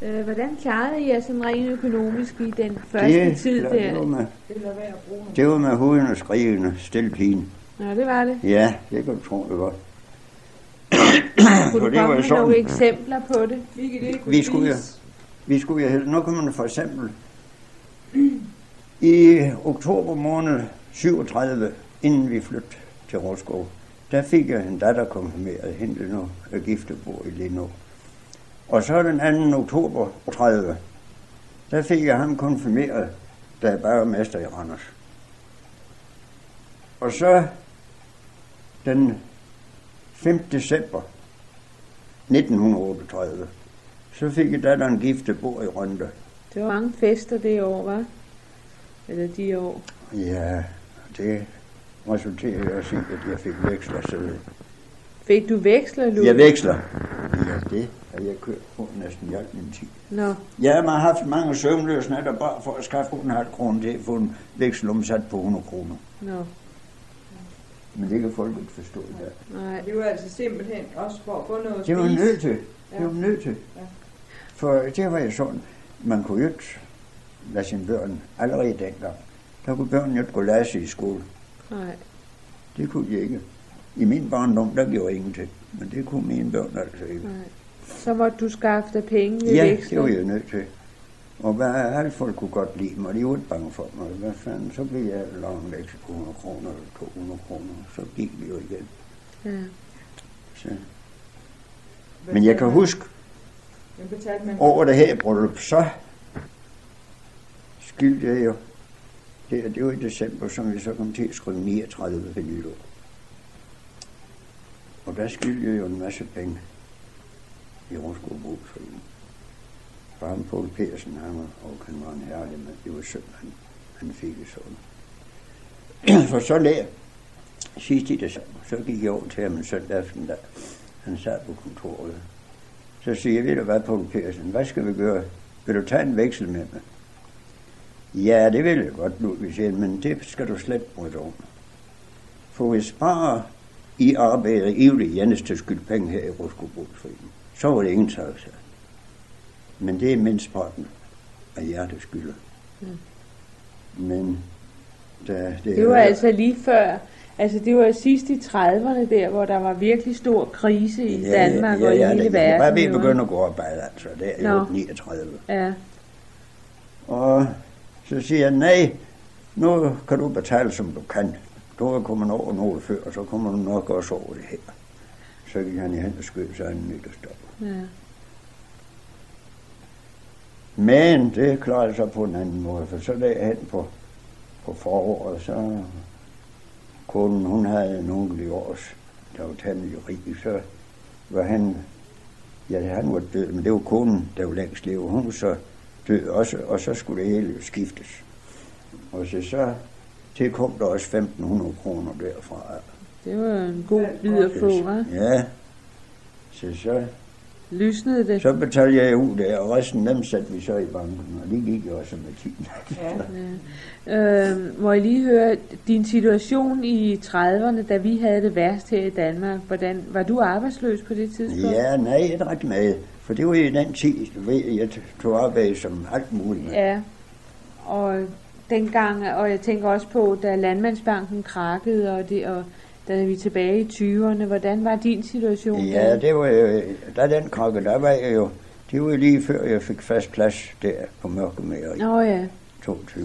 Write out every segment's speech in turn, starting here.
Hvordan klarede I jer sådan rent økonomisk i den første tid der? Det var med huden og skrigende, stilpigen. Ja, det var det. Ja, det kan du tro det godt. Kunne du komme med nogle eksempler på det? Vi skulle jo nu kan man for eksempel i oktober måned 37, inden vi flyttede til Roskov, der fik jeg en datter konfirmeret, hende nu er giftebor i Lindå. Og så den 2. oktober 30, der fik jeg ham konfirmeret, da jeg bare var mester i Randers. Og så den 5. december 1938, så fik jeg datteren giftebor i Rønde. Det var mange fester det år, var? Eller de år? Ja, det resulterede også i, at jeg fik veksler. Så fik du veksler, Louis? Jeg veksler. Ja, det har jeg kørt på næsten i alt min tid. Nå. Jeg har haft mange søvnløse natter bare for at skaffe 1,5 kroner til at få en vekselomsat på 100 kroner. Nå. Men det kan folk ikke forstå i dag. Nej. Det var altså simpelthen også for at få noget at Det var spise. nødt til. Det var nødt til. Ja. For det var jo sådan, man kunne jo ikke lade sine børn allerede dengang. Der kunne børn jo ikke gå læse i skole. Nej. Det kunne de ikke. I min barndom, der gjorde ingenting. Men det kunne mine børn altså ikke. Nej. Så måtte du skaffe dig penge ved Ja, veksler? det var jeg nødt til. Og alle folk kunne godt lide mig, de var ikke bange for mig. Hvad fanden, så blev jeg lavet væk på 100 kroner eller 200 kroner, så gik vi jo igen. Ja. Så. Men jeg kan huske, over det her bryllup, så skyldte jeg jo, det var i december, som vi så kom til at skrive 39 ved nytår. Og der skyldte jeg jo en masse penge i Roskov Brugsforening. For ham Poul Persen, han var en herlig mand. Det var synd, han fik det sådan. For så der, sidst i december, så gik jeg over til ham en søndag aften, da han sad på kontoret. Så siger jeg, ved du hvad, Poul Persen, hvad skal vi gøre? Vil du tage en veksel med mig? Ja, det vil jeg godt, Ludvig siger, men det skal du slet bruge over. For hvis bare I arbejder ivligt Jannes til skyld penge her i Roskov Brugsforening, så var det ingen tak, så. Men det er mindst parten af hjertet skylder. Mm. Men det var altså lige før, altså det var sidst i 30'erne der, hvor der var virkelig stor krise i Danmark og i hele verden. Ja, bare vi begynder at gå arbejde, altså. Det er jo 39. Ja. Og så siger jeg, nej, nu kan du betale, som du kan. Du er kommet over noget før, og så kommer du nok også over det her. Så gik han i hen og skød sig en nytårsdag. Ja. Men det klarede sig på en anden måde, for så der hen på foråret, så konen, hun havde en onkel i års, der var temmelig rig, så var han var død, men det var konen, der var længst leve, hun var så død også, og så skulle det hele skiftes. Og så tilkom der også 1.500 kroner derfra. Det var en god bid at få, hva'? Ja, så lysnede det. Så betalte jeg ud der, og resten dem satte vi så i banken, og det gik jo også med tiden. Ja. Må jeg lige høre, din situation i 30'erne, da vi havde det værst her i Danmark, hvordan var du arbejdsløs på det tidspunkt? Ja, nej, ikke ret med, for det var i den tid, jeg tog arbejde som alt muligt med. Ja, og dengang, og jeg tænker også på, da Landmandsbanken krakkede, og da vi tilbage i 20'erne, hvordan var din situation? Ja, det var jo, da den krakkede, der var jeg jo, det var jo lige før jeg fik fast plads der på Mørkemageri. Ja. 22.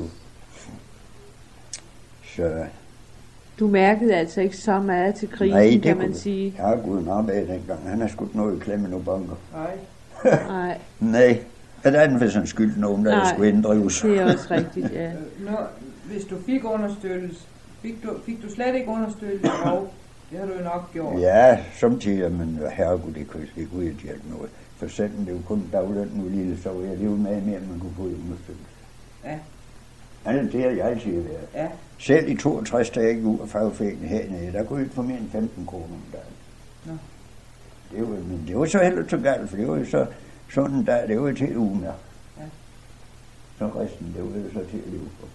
Så du mærkede altså ikke så meget til krisen, kan man sige? Nej, det kunne arbejde dengang. Han har skudt noget i klemme nu banker. Nej. Nej. Det er den for sådan skyld nogen, der skulle inddrives. Det er også rigtigt, ja. Hvis du fik understøttelse, fik du slet ikke understøttelse, og det har du jo nok gjort. Ja, samtidig, men herregud, det kunne ikke hjælpe noget. For selvom det jo kun dagløn nu lille, så var jeg lige med mere, end man kunne få i understøttelse. Ja. Altså, det har jeg altid været. Ja. Selv i 62, da jeg gik ud af fagforeningen hernede, der kunne jeg ikke få mere end 15 kroner om dagen. Men det var så heller så galt, for det var jo så sådan en dag, det var jo til ugen der. Ja. Så resten, det var jo så til at leve på.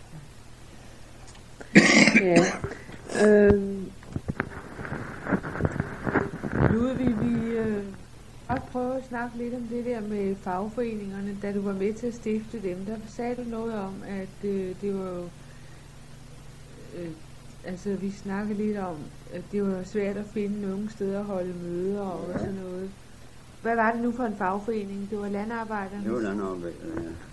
Ja. Ludvig, vi Jeg prøve at snakke lidt om det der med fagforeningerne. Da du var med til at stifte dem, der sagde du noget om, at det var jo... altså, vi snakkede lidt om, at det var svært at finde nogle steder at holde møder og sådan noget. Hvad var det nu for en fagforening? Det var landarbejderne? Det var landarbejderne, ja.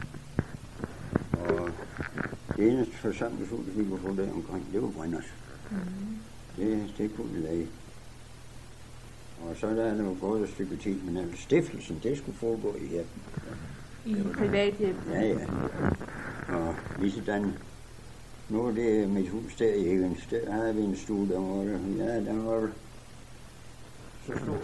Og det eneste forsamlingshus, vi kunne få der omkring, det var Brinders. Det kunne vi lage. Og så der er det jo gået et stykke tid, men altså stiftelsen, det skulle foregå i hjælpen. I privathjem? Ja. Og lige sådan, nu er det mit hus der i Egens, der havde vi en stue, der var så stor,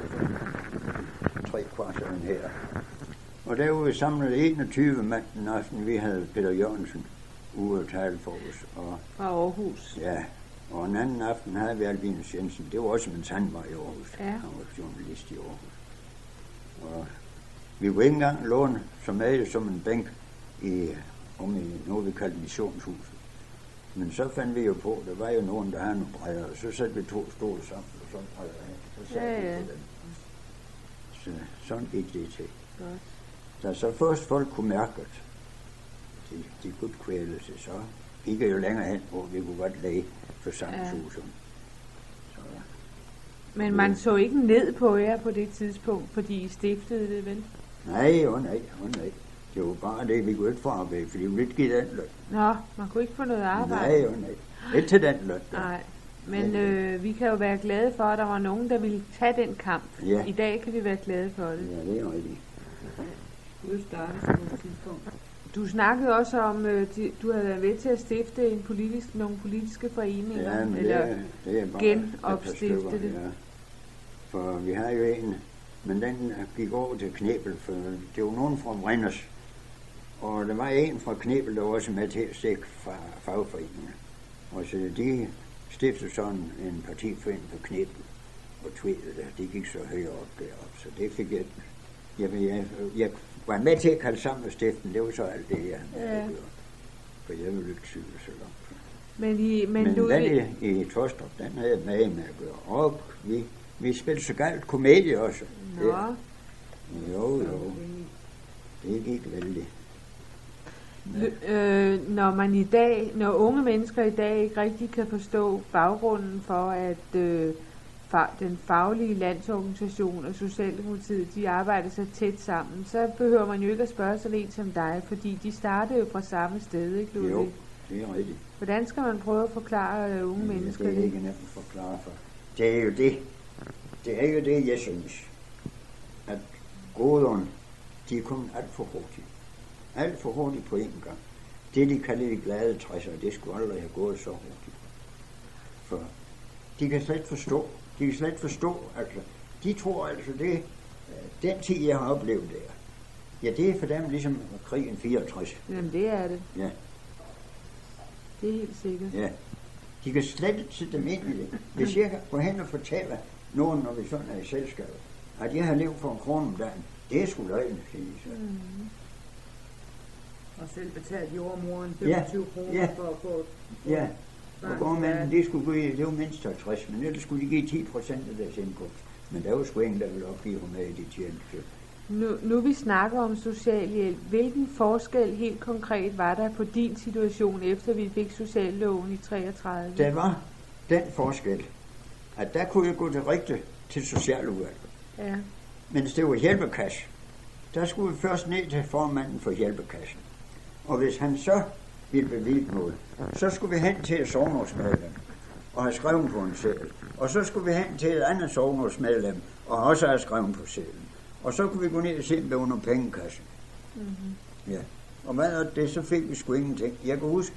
3/4 den her. Og derude samlede 21 mand den aften, vi havde Peter Jørgensen ude at tale for os. Og, fra Aarhus? Ja, og en anden aften havde vi Albinus Jensen. Det var også, mens han var i Aarhus. Ja. Han var journalist i Aarhus. Og vi kunne ikke engang låne som en bænk i noget, vi kaldte missionshuset. Men så fandt vi jo på, der var jo nogen, der havde nogle brædder, og så satte vi 2 stole sammen, og så brædder af. Så satte vi på den. Så sådan gik det til. Godt. Da så først folk kunne mærke, at de kunne kvæle sig, så gik jeg jo længere hen, hvor vi kunne godt lage forsamlingshuset. Ja. Men man så ikke ned på jer på det tidspunkt, fordi I stiftede det, vel? Nej. Det var bare det, vi kunne ikke få arbejde, fordi vi ville ikke give den løn. Nå, man kunne ikke få noget arbejde? Nej. Ikke til den løn. Nej, men vi kan jo være glade for, at der var nogen, der ville tage den kamp. Ja. I dag kan vi være glade for det. Ja, det er rigtigt. Det startede på et tidspunkt. Du snakkede også om, du havde været ved til at stifte nogle politiske foreninger, ja, eller det er bare genopstifte det. Ja. For vi har jo en, men den gik over til Knebel, for det var nogen fra Brinders. Og der var en fra Knebel, der var også med til at stikke fra fagforeningerne. Og så de stiftede sådan en partiforening for Knebel og Tvedel, det gik så højere op deroppe, så det fik jeg var med til at kalde sammen med stiften, det var så alt det, jeg gjorde. For jeg ville ikke cykle så langt. Men den i Tostrup, den havde jeg med at gøre op. Vi spillede så galt komedie også. Nå. Jo. Det gik vældig. Når unge mennesker i dag ikke rigtig kan forstå baggrunden for, at den faglige landsorganisation og Socialdemokratiet, de arbejder så tæt sammen, så behøver man jo ikke at spørge sådan en som dig, fordi de startede jo fra samme sted, ikke Ludvig? Jo, det er rigtigt. Hvordan skal man prøve at forklare unge mennesker det? Det er ikke nemt at forklare for. Det er jo det, jeg synes, at goderne, de er kommet alt for hurtigt. Alt for hurtigt på en gang. Det, de kalder de glade 60'ere, det skulle aldrig have gået så hurtigt. For de kan slet ikke forstå, altså, de tror altså det, den tid, jeg har oplevet der, ja, det er for dem ligesom krigen 64. Jamen, det er det. Ja. Det er helt sikkert. Ja. De kan slet ikke sætte dem ind i det. Hvis jeg går hen og fortæller nogen, når vi sådan er i selskabet, at jeg har levet for 1 krone om dagen, det er sgu løgn, siger de så. Og selv betalt jordmoren 25 kroner for at få... Ja. Og gårdmanden, det var mindst 50, men ellers skulle de give 10% af deres indkomst. Men der var sgu ingen, der ville opgive med, at de tjente. Nu vi snakker om socialhjælp, hvilken forskel helt konkret var der på din situation, efter vi fik socialloven i 33? Der var den forskel, at der kunne jeg gå direkte til socialudvalget. Ja. Mens det var hjælpekasse, der skulle vi først ned til formanden for hjælpekassen. Og hvis han så ville bevilge noget, så skulle vi hen til et sognerådsmedlem og have skrevet på en seddel. Og så skulle vi hen til et andet sognerådsmedlem og også have skrevet på sedlen. Og så kunne vi gå ned og se, om der var nogle pengekasse. Mm-hmm. Ja. Og hvad er det, så fik vi sgu ingenting. Jeg kan huske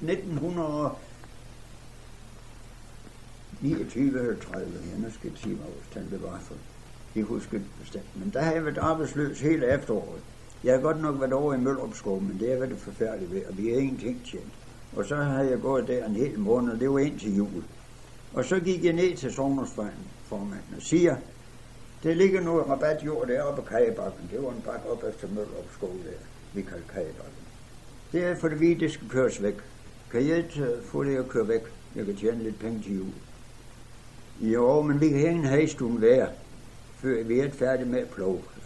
1929 eller 30, nu skal jeg sige, hvad det var for. Jeg husker det bestemt. Men der har jeg været arbejdsløs hele efteråret. Jeg har godt nok været over i Møllerupskov, men det har været forfærdeligt ved, og vi har ingenting tjent. Og så har jeg gået der en hel måned, og det var indtil jul. Og så gik jeg ned til sognerådsformanden og siger, der ligger noget rabatjord deroppe på Kajebakken. Det var en bakke op efter Møllerupskov der, vi kalder Kajebakken. Det er fordi, det skal køres væk. Kan jeg ikke få det at køre væk? Jeg kan tjene lidt penge til jul. Jo, men vi kan ingen hejstuen være, før vi er færdige med at ploge.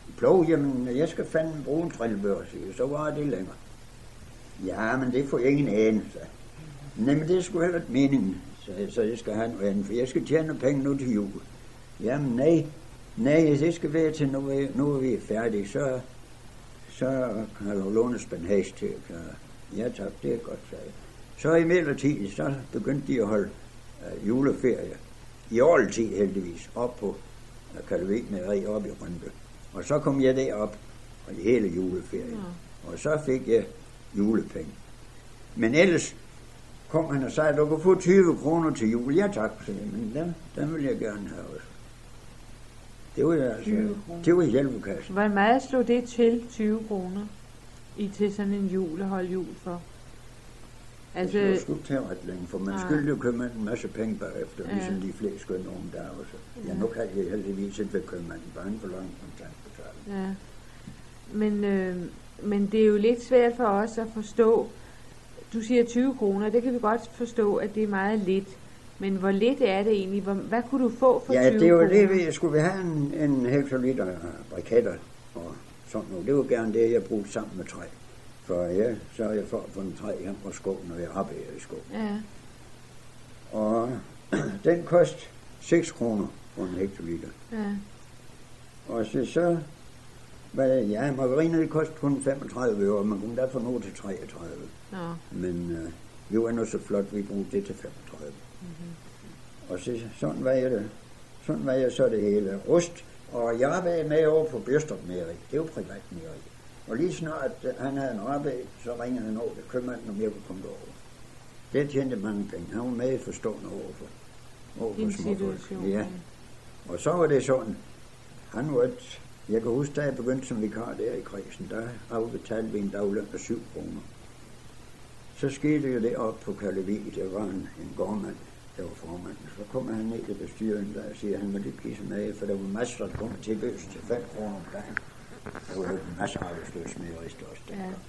Plov, jamen, jeg skal fandme bruge en trillebør, siger. Så var det længere. Ja, men det får jeg ingen anelse. Nej, men det er sgu heller ikke meningen, så jeg skal have noget andet, for jeg skal tjene penge nu til jul. Jamen nej, det skal være til, nu vi er færdige, så kan du låne spandhæs til. Ja tak, det er godt, sagde jeg. Så i midlertid, så begyndte de at holde juleferie. I årlig heldigvis, op på Kalvik-mejeri op i Rønbe. Og så kom jeg derop, og i hele juleferien. Ja. Og så fik jeg julepenge. Men ellers kom han og sagde, at du kunne få 20 kroner til jul. Ja tak, sagde jeg, men dem vil jeg gerne have også. Det var altså, det var hjælpekassen. Hvor meget slog det til 20 kroner til sådan en jul at holde jul for? Altså, det skulle tage ret længe, for man skyldte jo købe en masse penge bagefter, ligesom de fleste skønne unge der også. Ja, nu kan jeg heldigvis ikke ved købmanden, bare en for lang kontantbetaling. Ja, men det er jo lidt svært for os at forstå. Du siger 20 kroner, det kan vi godt forstå, at det er meget lidt. Men hvor lidt er det egentlig? Hvad kunne du få for 20 kroner? Ja, det var det, jeg skulle have en hektoliter briketter og sådan noget. Det var gerne det, jeg brugte sammen med træ. For jeg sørger for at få en træ hjem på skoven, når jeg arbejder i skoven. Ja. Og den kostede 6 kroner for en hektoliter. Ja. Og så margarine det kostede kun 35 øre, og man kunne derfor nå til 33. Ja. Men vi var nu så flot, vi brugte det til 35. Mm-hmm. Og sådan var jeg så det hele. Ost, og jeg arbejdede med over på Bjørstrup Mejeri. Det er jo privat mejeri. Og lige snart han havde en arbejde, så ringede han over til købmanden, om jeg kunne komme derover. Det tjente mange penge. Han var med forstående over for småfolk. Ja. Og så var det sådan, han var jeg kan huske, da jeg begyndte som vikar der i kredsen, der afbetalte vi en dagløn af 7 kroner. Så skete jo det op på Kalvik, der var en gårdmand, der var formand. Så kom han ned til bestyrelsen, der og siger, at han måtte give sig med, for der var masser, der kom til løs til 5 kroner om dagen. Der var jo en masse arbejdsløse mejerister også der. Ja.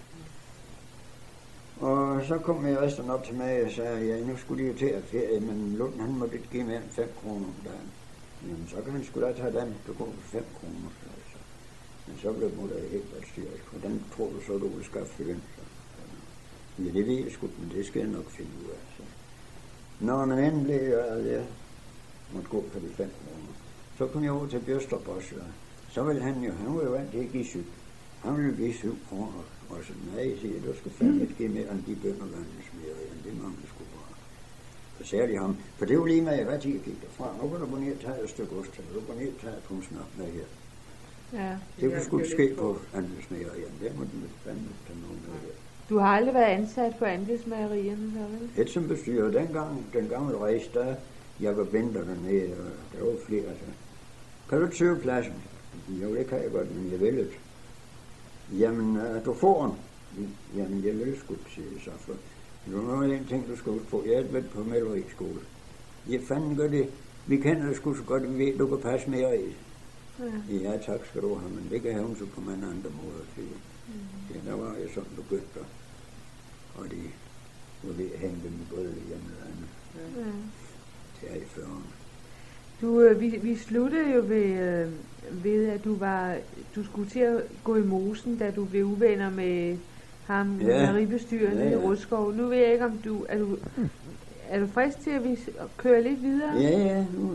Og så kom mejeristerne op til mig og sagde, ja, nu skulle de jo til at ferie, men Lund, han måtte ikke give mere end 5 kroner om dagen. Jamen, så kan han sgu da tage den, du går for 5 kroner. Så. Men så blev det helt styrt. Hvordan tror du så, du vil skaffe den? Ja, det ved jeg sgu, men det skal jeg nok finde ud af. Så. Når man endelig jeg måtte gå for de 5 kroner, så kom jeg over til Bjørstrup også. Så ville han var jo vant til at give 7. Han ville give 7 kroner. Og så nej, siger du skal fandme ikke give mere end de bønderlandene smider, end det mange skulle bare. Så særligt ham. For det var lige med, hvad tid jeg gik derfra. Nu kan du gå ned og tage et stykke ost, eller du går ned og tage et pundsnap med her. Ja. Det kunne sgu ske på andelsmejerierne. Der må den fandme tage nogen med her. Du har aldrig været ansat på andelsmejerierne, så vel? Et som bestyrer. Den gamle rejse, der Jacob Winter dernede, og der var flere. Så. Kan du søge pladsen? Jo, det kan jeg godt, men jeg vil ikke. Jamen, du får den. Jamen, jeg vil sgu sige det så, for nu er en ting, du skal huske på. Jeg er lidt på maleriskole. Jeg fanden gør det. Vi kender det sgu så godt, vi ved, du kan passe mere i. Ja, tak skal du have, men det kan have så på mange andre måder. Ja, der var jeg sådan begyndt, og de var ved at hænge dem i brød hjemme eller andet. Det er i 40'erne. Vi sluttede jo ved at du skulle til at gå i mosen, da du blev uvenner med ham, mejeribestyrende i Rudskov. Nu ved jeg ikke, om er du frisk til, at vi kører lidt videre? Ja, nu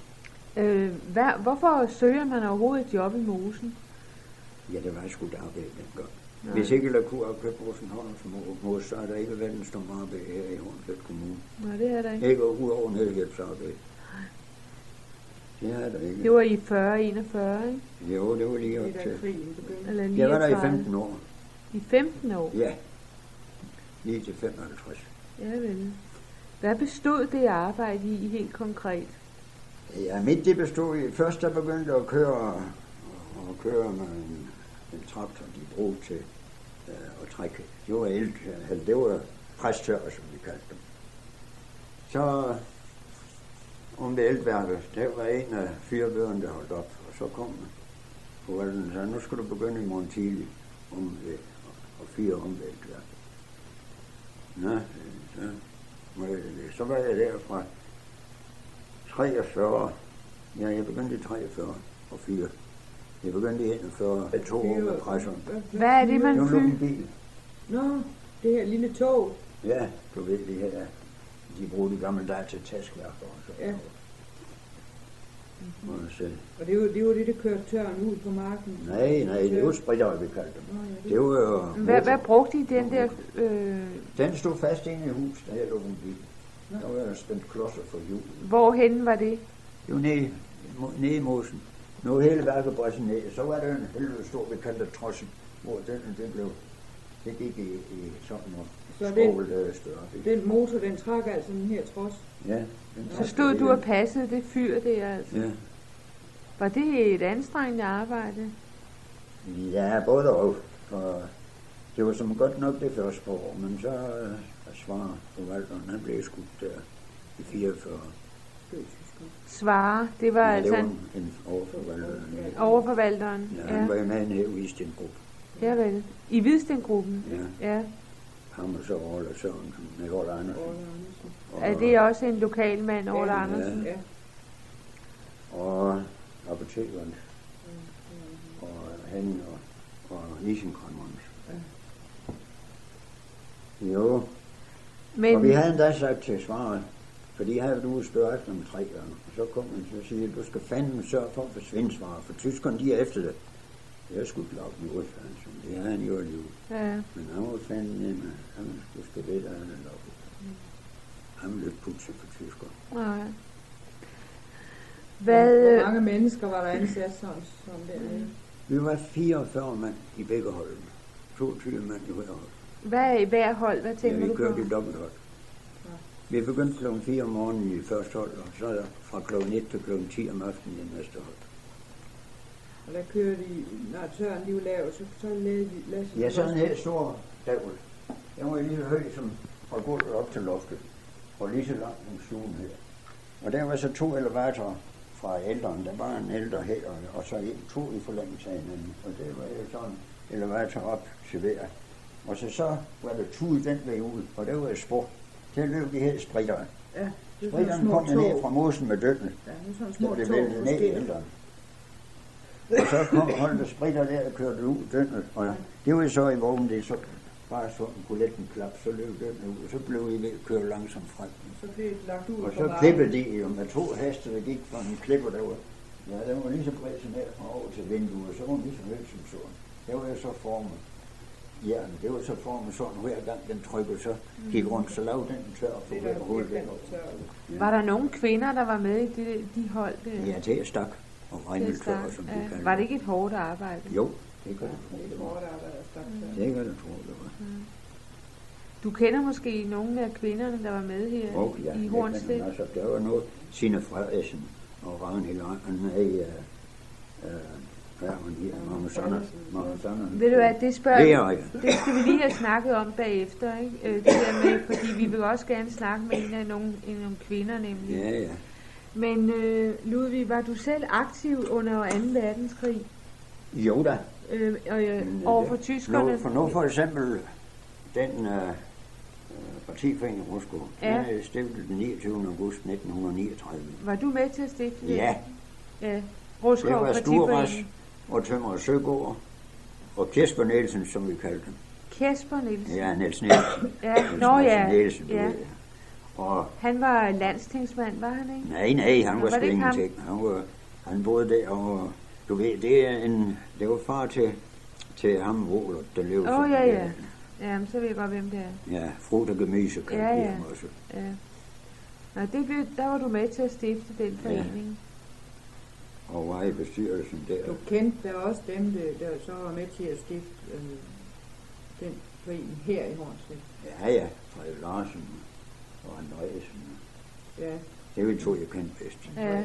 hvorfor søger man overhovedet et job i mosen? Ja, det var sgu et arbejde dengang. Hvis ikke der kunne have købt Rosenholm som mos, så er der ikke været en stor arbejde her i Hornslet Kommune. Nej, det er der ikke. Ikke udover nødhjælpsarbejde. Det er der ikke. Det var i 40-41, ikke? Jo, det var lige op til. Eller jeg var der i 15 år. I 15 år? Ja. Lige til 55. Ja, vel. Hvad bestod det arbejde i helt konkret? Ja, det bestod i. Først der begyndte at køre med en traktor, de brugte til at trække. Det var præstørre, som vi kaldte dem. Så om det elværket, der var en af 4 børn, der holdt op, og så kom forvalteren, så nu skal du begynde i morgen tidlig og 4 omvælt værket. Nå, så var jeg der fra 43. Ja, jeg begyndte i 43 og 4. Det begyndte i 41, 2 år med presseren. Hvad er det, man Det var fylder? en bil. Nå, det her lille tog. Ja, du ved det her. De brugte de gamle dage til taskværker og sådan Ja. noget. Og det var det, der kørte tørren ud på marken. Nej, det var spritter, vi kaldte dem. Nå, ja, Det var jo... Hvad brugte I den der? Den stod fast inde i huset, da jeg lå en bil. Der var der spændt klodser for hjul. Hvorhen var det? Det var nede i mosen. Nu hele værket brændte ned. Så var der en helvede stor, vi kaldte trossen, hvor det gik i sådan noget Så skovl større. Den motor, den trak altså den her trods. Ja. Den Så stod du og passede det fyr der altså. Ja. Var det et anstrengende arbejde? Ja, både og. For det var som godt nok det første år, men så svarer forvalteren, han blev skudt der i 44. Svare, det var Ja, det altså var en overforvalter. overforvalteren. Ja, han var jo med her i sin gruppe. Ja vel. I Hvidstengruppen? Ja. Ja. Ham og så Orla Sørensen med Orla Andersen. Er det også en lokal mand, Orla Ja, Andersen? Ja. Og apotekeren. Og Henning og Isenkræmmeren. Jo, og Men vi havde endda sagt til svaret, for de havde du spørge efter dem 3 gange. Og så kom man til at sige, at du skal fandme sørge for at forsvinde svaret, for tyskerne de er efter det. Jeg skulle lave jordfærdsyn, det havde han jo alligevel. ja. Men han var fandme nemme, han skulle ved, at han havde lavet. Han ville ikke putte sig for tyskere. Nej. Hvor Hvad, mange mennesker var der ansat sådan dernede? Vi var 44 mand i begge holdene. 22 mand i hver hold. hvad er i hver hold? Hvad Ja, tænker vi du på? kørte i dobbelthold. Vi begyndte kl. 4 om morgenen i første hold, og så er der fra kl. 1 til kl. 10 om aftenen i næste hold. Og der kørte de, når tørren de var lavet, så lavede de... Ja, sådan en helt stor davl. Den var lige så høj som fra gulvet op til loftet, og lige så langt som stuen her. Og der var så 2 elevatorer fra ældren. Der var en ældre her, og så 2 i forlængelse af hinanden. Og det var jo sådan en elevator op til hver. Og så var der tude den vej ud, og det var et spor. Der løb de her spritteren. Ja, det var sådan Spritteren små kom tog. ned fra mosen med dønnen. Ja, det var sådan Der små blev tog. væltet ned i ældren. Og så holdt der spritter der og kørte ud dønnet. Og det var så i vognen, det så bare sådan kunne let en klap, så løb dønnet ud. Og så blev I ved at køre langsomt frem. Så blev det lagt ud Og på så vejen. klippede de jo med 2 heste, der gik fra en klipper derude. Ja, den var lige så bred som her fra over til vinduet, og så var den lige så høj som sådan. Det var jo så formet. Ja, det var så formet sådan, hver gang den trykkede, så gik rundt, så lavede den tør og få Det hver der hoved den væk. tør. Var der nogle kvinder, der var med i de hold? Ja, til at stak og regneltør, som de kaldte. Var det ikke et hårdt arbejde? Jo, det gør Ja, det. det er hårdt arbejde at stakke tør. Det gør det, tror jeg, det var. Du kender måske nogle af kvinderne, der var med her Ja, i Hornstedt? altså, der var noget, Signe Frederiksen og Ragnhild Andersen, hvad er hun her, Magnus Andersen. Ved du hvad, det spørger Det er jeg. det skal vi lige have snakket om bagefter, ikke? Det der med, fordi vi vil også gerne snakke med en af nogle kvinder nemlig. Ja. Men Ludvig, var du selv aktiv under 2. verdenskrig Jo da. over for tyskerne? Nu for eksempel den partiforening Rusko, Ja. den er stiftet den 29. august 1939. Var du med til at stifte det? Ja, Ja. det Ruskov var Sturas partiforening. og Tømmer Søgaard og Kasper Nielsen, som vi kaldte dem. Kasper Nielsen. Ja, Niels Nielsen. Ja, Niels nå ja. Nielsen, du Ja. ved. Og Han var landstingsmand, var han ikke? nej, han var Var det sgu ikke ham? ingenting. Han boede der, og du ved, det var far til ham, Roler, der levede. sådan Ja. der. Jamen, så ved jeg godt, hvem det er. Ja, frugt og gemyse kaldte Ja, de ja. ham også. Ja. Nå, der var du med til at stifte den forening. Og var i bestyrelsen der. Du kendte der også dem, der så var med til at stifte den forening her i Hornstedt. Ja, Frederik Larsen og Andreasen. Ja. Det var 2, jeg kendte bedst. Ja.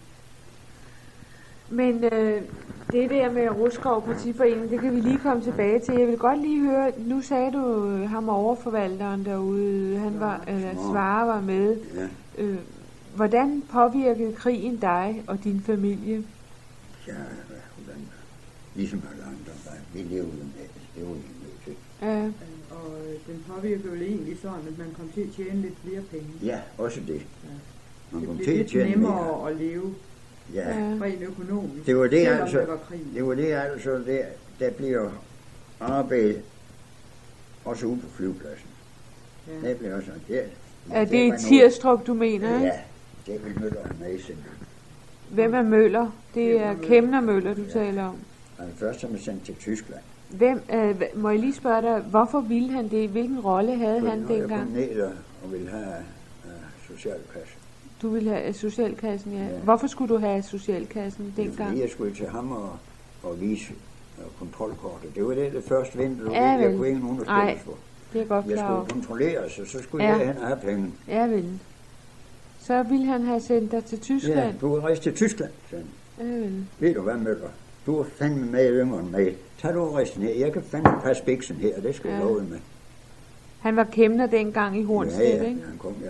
Men det der med Ruskov partiforening, det kan vi lige komme tilbage til. Jeg vil godt lige høre, nu sagde du ham overforvalteren derude, han var, Svare var med. Ja. Hvordan påvirkede krigen dig og din familie? Ja, hvordan? Ligesom alle andre, vi levede med det var vi nødt til. Ja. Og den påvirker jo egentlig sådan, at man kom til at tjene lidt flere penge. Ja, også det. Man Det kom blev til at lidt tjene mere. nemmere at leve. Ja, rent økonomisk. det var det selvom altså, der var krig. det var det altså, der bliver arbejdet også ude på flyvepladsen. Ja. Det bliver også, ja. Er det i Tirstrup, du mener, ikke? Ja, det vil Møller have med i sin. Hvem er Møller? Det er Kemner Møller, du taler om. Han først som er sendt til Tyskland. Må jeg lige spørge dig, hvorfor ville han det? Hvilken rolle havde han Jeg kom dengang? ned og ville have socialkassen. Du ville have socialkassen, ja. Ja. Hvorfor skulle du have socialkassen Fordi dengang? jeg skulle til ham og vise kontrolkortet. Det var det første vinter, Ja, jeg vel. kunne ikke nogen at Nej, skyldes for. det er godt Jeg klar over. skulle kontrolleres, og så skulle Ja. jeg hen og have penge. Ja, vel. Så ville han have sendt dig til Ja, Tyskland? du er rejst til Tyskland, sagde han. Ja, vel. Ved du hvad, Møller? Du er fandme med yngre end mig. Tag du og rejse ned. Jeg kan fandme passe biksen her, det skal jeg Ja. love med. Han var Kemner dengang i Hornstedt, Ja, ikke? han kom,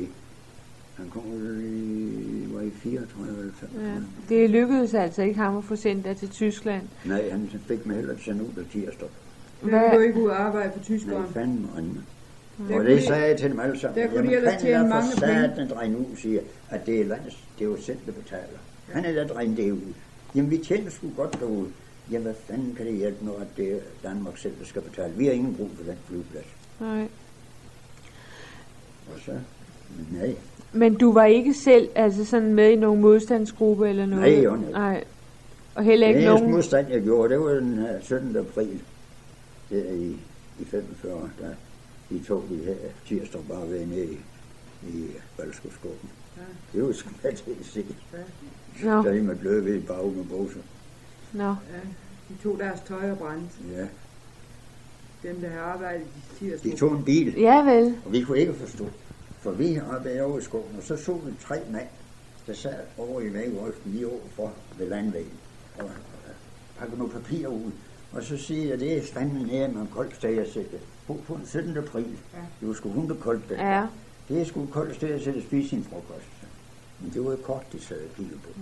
han kom var i 34 eller 5. Ja. Det lykkedes altså ikke ham at få sendt dig til Tyskland. Nej, han fik mig heller sendt ud af Tirstrup. Men vi kunne ikke ud og arbejde for tyskeren. Nej, fandme ringe. Der Og kunne det de- sagde jeg til dem alle sammen. der kunne de ellers tjene mange penge. Jamen, drejen ud, siger, at det er lands, det er jo selv, der betaler. Han er der drejen det ud. Jamen, vi tjener sgu godt derude. Jamen, hvad fanden kan det hjælpe, når at det er Danmark selv, der skal betale? Vi har ingen brug for den flyveplads. Nej. Og så, men nej. Men du var ikke selv altså sådan med i nogen modstandsgruppe eller noget? Nej, jo, nej. Nej. Og heller ikke Den eneste nogen... modstand, jeg gjorde, det var den 17. april. Der i 45, der de tog de her Tirstrup bare ved ned i Valskovskoven. Ja. Det var sgu da til at se. Nå, Så de med bløde ved i bag med bukser. nå. Ja, de tog deres tøj og brændte. Ja. Dem, der har arbejdet i Tirstrup. De tog en bil, Ja vel. og vi kunne ikke forstå. For vi arbejdede over i skoven, og så så vi 3 mand, der sad over i væggrøften lige overfor ved landvægen. Og pakkede nogle papirer ud. Og så siger jeg, det er fandme nede med en kold sted, jeg sætter. På den 17. april. Ja. Det var sgu hundekoldt der. Ja. Det er sgu et koldt sted at sætte og spise sin frokost. Men det var jo kort, de sad og kiggede på.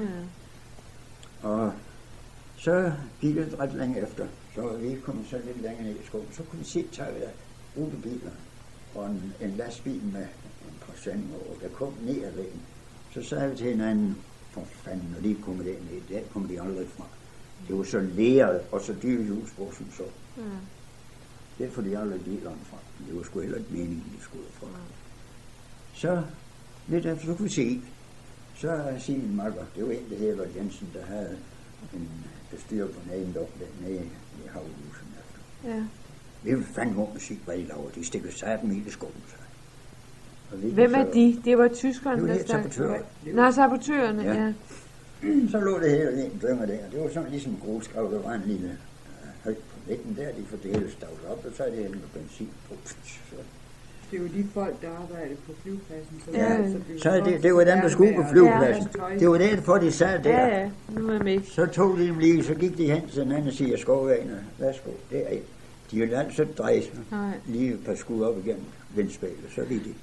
Og så gik det ret længe efter. Så var vi kommet så lidt længere ned i skoven. Så kunne vi se taget af rutebiler og en lastbil med en par sande over, der kom ned ad vejen. Så sagde vi til hinanden, for fanden, når de kommer derned, der kommer de aldrig fra. Det var så læret og så dyre husbrug som så. Ja. Det får de aldrig bilerne fra. Det var sgu heller ikke meningen, de skulle fra. Så lidt efter, så kunne vi se. Så siger min makker, det var en, der hedder Jensen, der havde en bestyrer på en ejendom dernede i havhusen efter. Ja. Vi vil fandme om musik, hvad de laver. De stikker saten i skolen. Hvem er de? Det var tyskerne, Det var der helt stak. sabotører. Nå, sabotørerne, Ja. ja. Så lå det her i en dønger der. Det var sådan ligesom en grusgrav, der var en lille højt på væggen der. De fordelte stavlet op, og så er det hældt med benzin på. Så Det er jo de folk, der arbejder på flyvepladsen. Så Ja. det var dem, der skulle på flyvepladsen. Ja. Det var derfor, de sad der. Ja, ja. Nu er jeg med. Så tog de dem lige, så gik de hen til den anden side af skovvejen, og værsgo, det er et. De ville altid dreje sig Nej. lige et par skud op igennem vindspejlet, så gik de.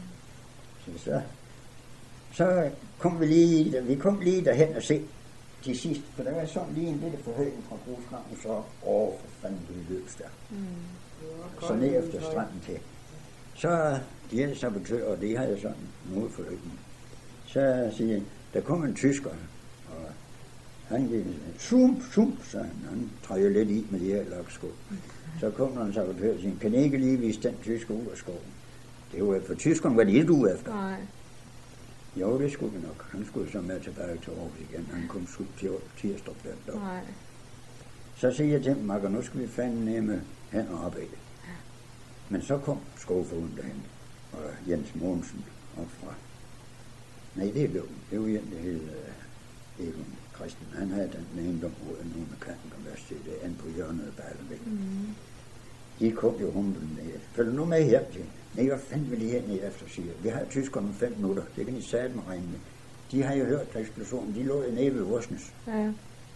Så kom vi kom lige derhen og se de sidste, for der var sådan lige en lille forhøjning fra grusgraven, så for fanden det løs der. Så ned efter stranden til. Så de her sabotører, det har jeg sådan noget forhøjning. Så siger jeg, der kom en tysker, og han gik zoom, så han træder lidt i med de her laksko. Så kom der en sabotør og siger, kan I ikke lige vise den tysker ud af skoven? Det var for tyskerne, var de ikke ude efter. Nej. Jo, det skulle vi nok. Han skulle så med tilbage til Aarhus igen. Han kom sgu til Tirstrup den dag. Nej. Så siger jeg til dem, Marker, nu skal vi fandme nemme hen og arbejde. Men så kom skovfoden derhen, og Jens Mogensen op fra. Nej, det var en, der hed Egon Christen. Han havde den ene område, nogle af kanten kom værst til det, an på hjørnet af Ballevæk. De kom jo humpelen ned. Følg nu med hjem til. Nej, hvad fanden vil I hernede efter, siger. Vi har tyskerne om 5 minutter. Det kan I satme regne med. De har jo hørt eksplosionen. De lå nede ved Vorsnes. Ja.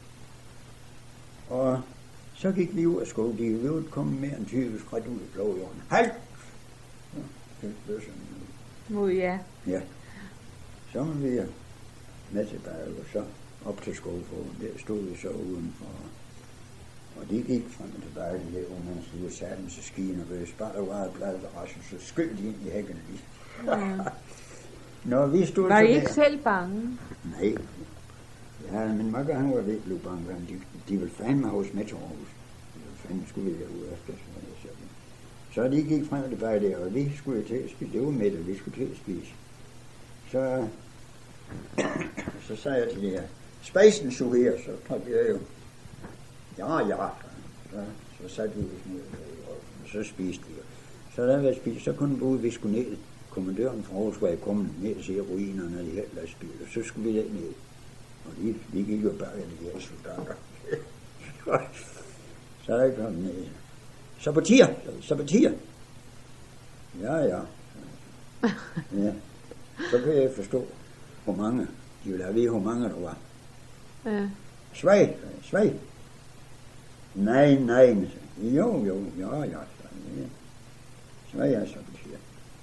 Og så gik vi ud af skoven. De er jo kommet mere end 20 skridt ud i blåjorden. Halt! Ja, det blev sådan. Mod ja. Ja. Så var vi med tilbage, og så op til skovfoden. Der stod vi så udenfor. Og de gik frem og tilbage, de her unge mennesker, de var satten til skien, og hvis bare der var et blad der rassen, så skød de ind i hækken lige. Ja. Når vi stod Var I så ikke der, selv bange? nej, Ja, men Makker han var ved Blodbankeren. De ville fandme hos Metro Aarhus. Fanden skulle vi derude efter, så de gik frem og tilbage der, og vi skulle til at spise. Det var Mette, vi skulle til at spise. Så sagde jeg til det her, spejsen så her, så trådte jeg jo. Ja. Så satte vi os ned, og så spiste vi. Så da vi spiste, så kunne vi skulle ned. Kommandøren fra Aarhus var kommet ned og se ruinerne af de her lastbiler, og så skulle vi ned. Og vi gik jo bare af de her soldater. Så er jeg kommet ned. Sabotier. Ja. Ja. Så kan jeg forstå, hvor mange. De ville have ved, hvor mange der var. Ja. Svag. Nej. Jo, ja. Svag er sabotier.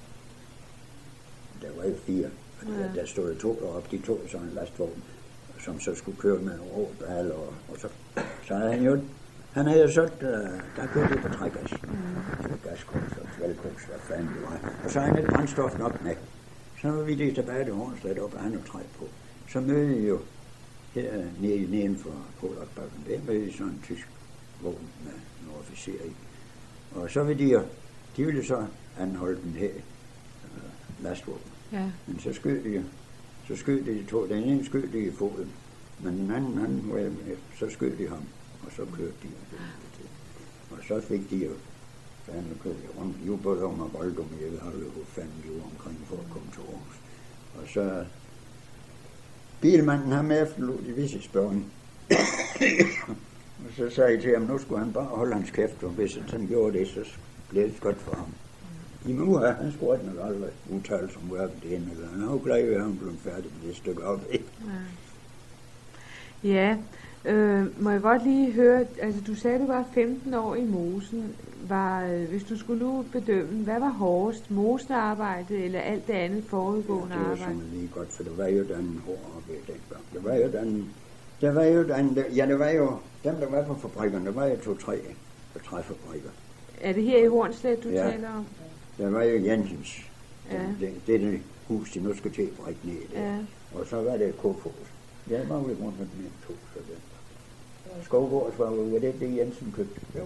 Der var jo 4. Og der stod 2 deroppe. De tog sådan en lastvogn, som så skulle køre med en råbal. Og så havde han jo... Han havde så, der kørte det på trækgas. Gaskurs og kvældkurs, hvad fanden det var. Og så havde han et brændstof nok med. Så var vi lige tilbage til Hornslet op, og han havde træk på. Så mødte vi jo her nede for Polakbakken. Der mødte vi sådan en tysk vogn med en officer i. Og så ville de ville så anholde den her lastvogn. Ja. Men så skød de to. Den ene skød de i foden, men den anden så skød de ham. Og så kørte de. Og så fik de jo fanden kørte rundt. Jubelum og Voldum, jeg ved aldrig, hvor fanden de var omkring for at komme til Aarhus. Og så bilmanden har med efterlod de visse spørgsmål. Og så sagde jeg til ham, nu skulle han bare holde hans kæft, og hvis han gjorde det, så blev det godt for ham. I Muha, han skulle nok aldrig udtale som hverken det ene eller han var jo glad, at han blev færdig med det stykke op. Ja. Må jeg godt lige høre, altså du sagde, du var 15 år i mosen. Hvis du skulle nu bedømme, hvad var hårdest? Mosearbejde eller alt det andet foregående arbejde? Det var sådan lige godt, for det var jo den hårde arbejde dengang. Det var jo dem, der var på fabrikkerne, der var jo 2-3 træfabrikker. Er det her i Hornslet, du taler om? Der var jo Jensens. Ja. Det hus, de nu skal til at brække ned. Ja. Og så var det Kofos. Jeg var jo rundt med den 2, så det. Skovgård var jo det Jensen købte. Jo.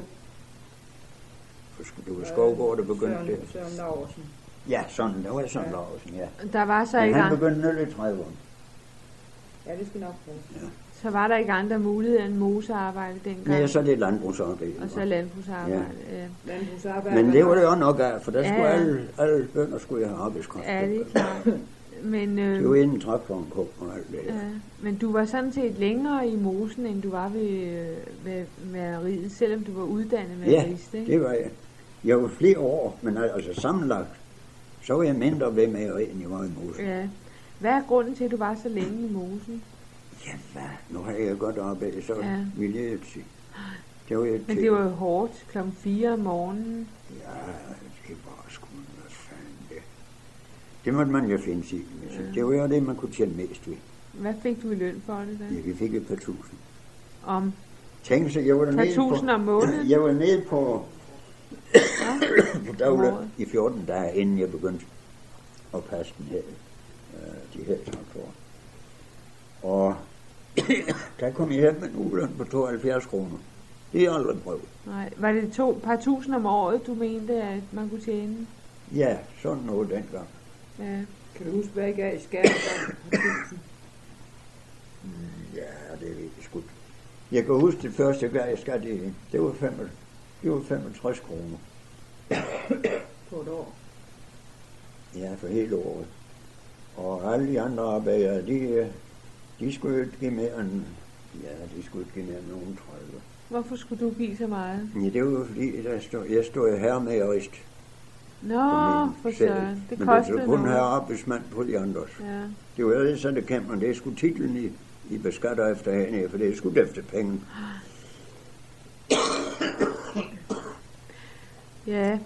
Det var Skovgård, der begyndte det. Søren Laursen. Ja, sådan. Der var Søren Laursen, ja. Der var så ikke han begyndte nødt i 30'erne. Ja, det skal nok bruge. Ja. Så var der ikke andre muligheder end mosearbejde dengang? Nej, så er det landbrugsarbejde. Og så landbrugsarbejde, ja. Landbrugsarbejde. Men det var det jo nok af, for der skulle alle bønder skulle have arbejdskraft. Ja, det er klart. Men, det var inden trækvognen kom og alt det. Ja. Men du var sådan set længere i mosen, end du var ved mejeriet, selvom du var uddannet mejerist, ikke? Ja, det var jeg. Jeg var flere år, men altså sammenlagt, så var jeg mindre ved mejeriet, end jeg var i mosen. Ja. Hvad er grunden til, at du var så længe i mosen? Ja, hvad? Nu har jeg godt arbejdet, så ville jeg sige. Men det var jo hårdt, 4:00 om morgenen. Ja, det var sgu noget fanden det. Det måtte man jo finde sig. Det var jo det, man kunne tjene mest ved. Hvad fik du i løn for det da? Ja, vi fik et par tusind. Om? Tænk så, jeg var nede på... 1.000 om måneden? Jeg var nede på dagligt i 14 dage, inden jeg begyndte at passe den her, de her traktorer. Og der kom jeg hjem med en ugeløn på 72 kroner. Det er aldrig prøvet. Nej, var det par tusind om året, du mente, at man kunne tjene? Ja, sådan noget dengang. Ja. Kan du huske, hvad jeg gav i skat? Ja, det er virkelig skudt. Jeg kan huske det første, jeg gav i skat, det var 65 kroner. På et år? Ja, for hele året. Og alle de andre arbejdere, de skulle ikke give mere end, nogen 30. Hvorfor skulle du give så meget? Ja, det var jo fordi, jeg stod her med rist. Nå, for søren. Det kostede noget. Men det kun have arbejdsmand på de andres. Ja. Det var jo det, så det kan man. Det er sgu titlen i beskatter efter hende, for det er sgu efter penge. Ja.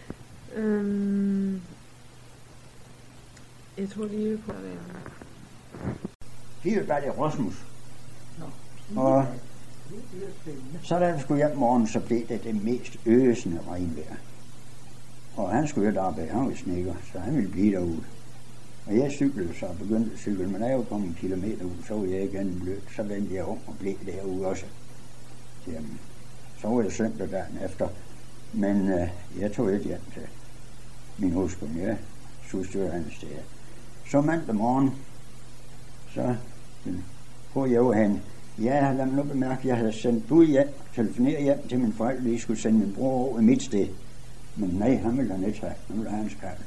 Jeg tror lige på det. Det er bare det Rasmus. Og så da vi skulle hjem morgen, så blev det mest øsende regnvejr. Og han skulle jo arbejde, han var snedker, så han ville blive derude. Og jeg cyklede, så begyndte at cykle, men da jeg var kommet en kilometer ud, så var jeg igen løbet. Så vendte jeg om og blev derude også. Jamen, så var det søndag dagen efter. Men jeg tog et hjem til min husbund. Jeg sudstyrede andet sted. Så mandag morgen, så går jeg over hen. Ja, lad mig nu bemærke, at jeg havde sendt bud hjem, telefoneret hjem til min forældre, lige skulle sende min bror over i mit sted. Men nej, han ville han ikke have. Nu ville han hans kald.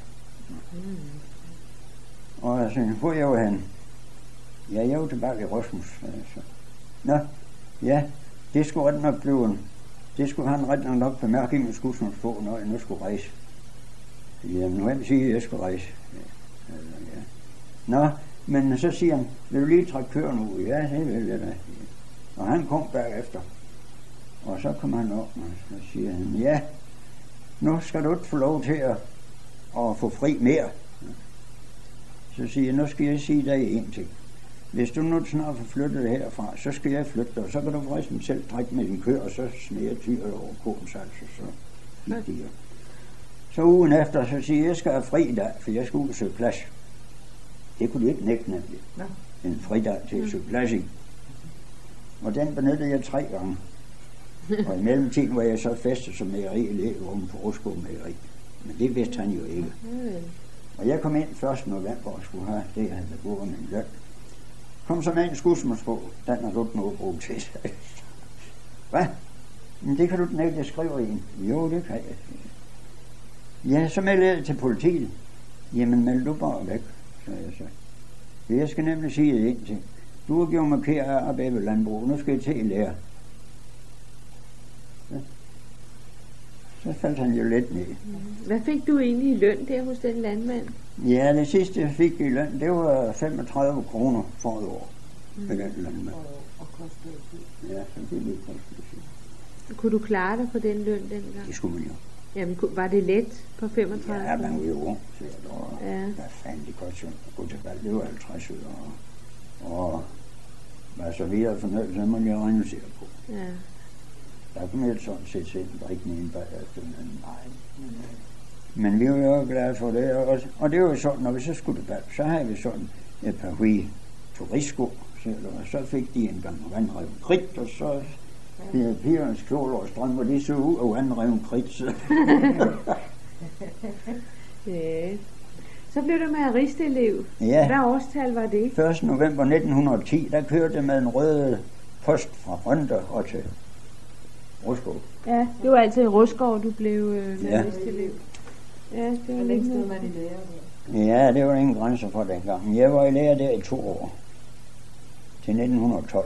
Og så hvor jeg var hen. Ja, jeg var tilbage i Rosmus. Altså. Nå, ja, det skulle ret nok blive det skulle han ret nok bemærke, at jeg skulle få, når jeg nu skulle rejse. Jamen, nu vil sige, at jeg skulle rejse. Ja. Nå, men så siger han, vil du lige trække køren ud? Ja, det vil jeg da. Og han kom bagefter. Og så kom han op, og så siger han, ja, nu skal du ikke få lov til at få fri mere. Så siger jeg, nu skal jeg sige dig en ting. Hvis du nu snart får flyttet herfra, så skal jeg flytte dig, og så kan du forresten selv trække med din køer, og så sneer tyret over kogens altså, så gik det jo. Så ugen efter, så siger jeg skal have fri i dag, for jeg skal ud og søge plads. Det kunne de ikke nægte nemlig. En fridag til at søge plads i. Og den benyttede jeg 3 gange. Og i mellemtiden var jeg så festet som mejerielev oven på Rosgaard Mejeri. Men det vidste han jo ikke. Og jeg kom ind 1. november og skulle have det, jeg havde gået med min løn. Kom så med en skudsmålsbog, den har du ikke noget at bruge til. Hvad? Men det kan du ikke nægte, skrive i en. Jo, det kan jeg. Ja, så meldte jeg til politiet. Jamen, meld du bare væk, sagde jeg så. Jeg skal nemlig sige det en ting. Du har gjort mig kær af arbejde ved landbrug, nu skal jeg til at lære. Så faldt han jo lidt ned. Hvad fik du egentlig i løn der hos den landmand? Ja, det sidste jeg fik i løn, det var 35 kroner for et år med den landmand. Og kostede. Ja, så det blev kostede. Kunne du klare dig på den løn dengang? Det skulle man jo. Jamen, var det let på 35? Ja, man var jo ung, så ja. Hvad fanden, det kostede jo gå til valg, det var 50 øre. Og hvad så videre fornøjelse, så må jeg regne sig på. Ja. Der kunne jeg sådan set selv drikke den ene bag efter den anden. Men vi var jo glade for det, og det var jo sådan, når vi så skulle det, så havde vi sådan et par hui turistsko, og så fik de en gang vandreven kridt, og så blev pigernes kjole og strøm, og de så ud af vandreven kridt. Ja. Så blev du mejeristelev. Ja. Hvad årstal var det? 1. november 1910, der kørte jeg med en rød post fra Rønde og til Rosgaard. Ja, det var altså i Rosgaard, du blev mejeristelev. Ja, det var længe længe. stod man i lære der. Ja, det var ingen grænser for dengang. Jeg var i lære der i 2 år. Til 1912.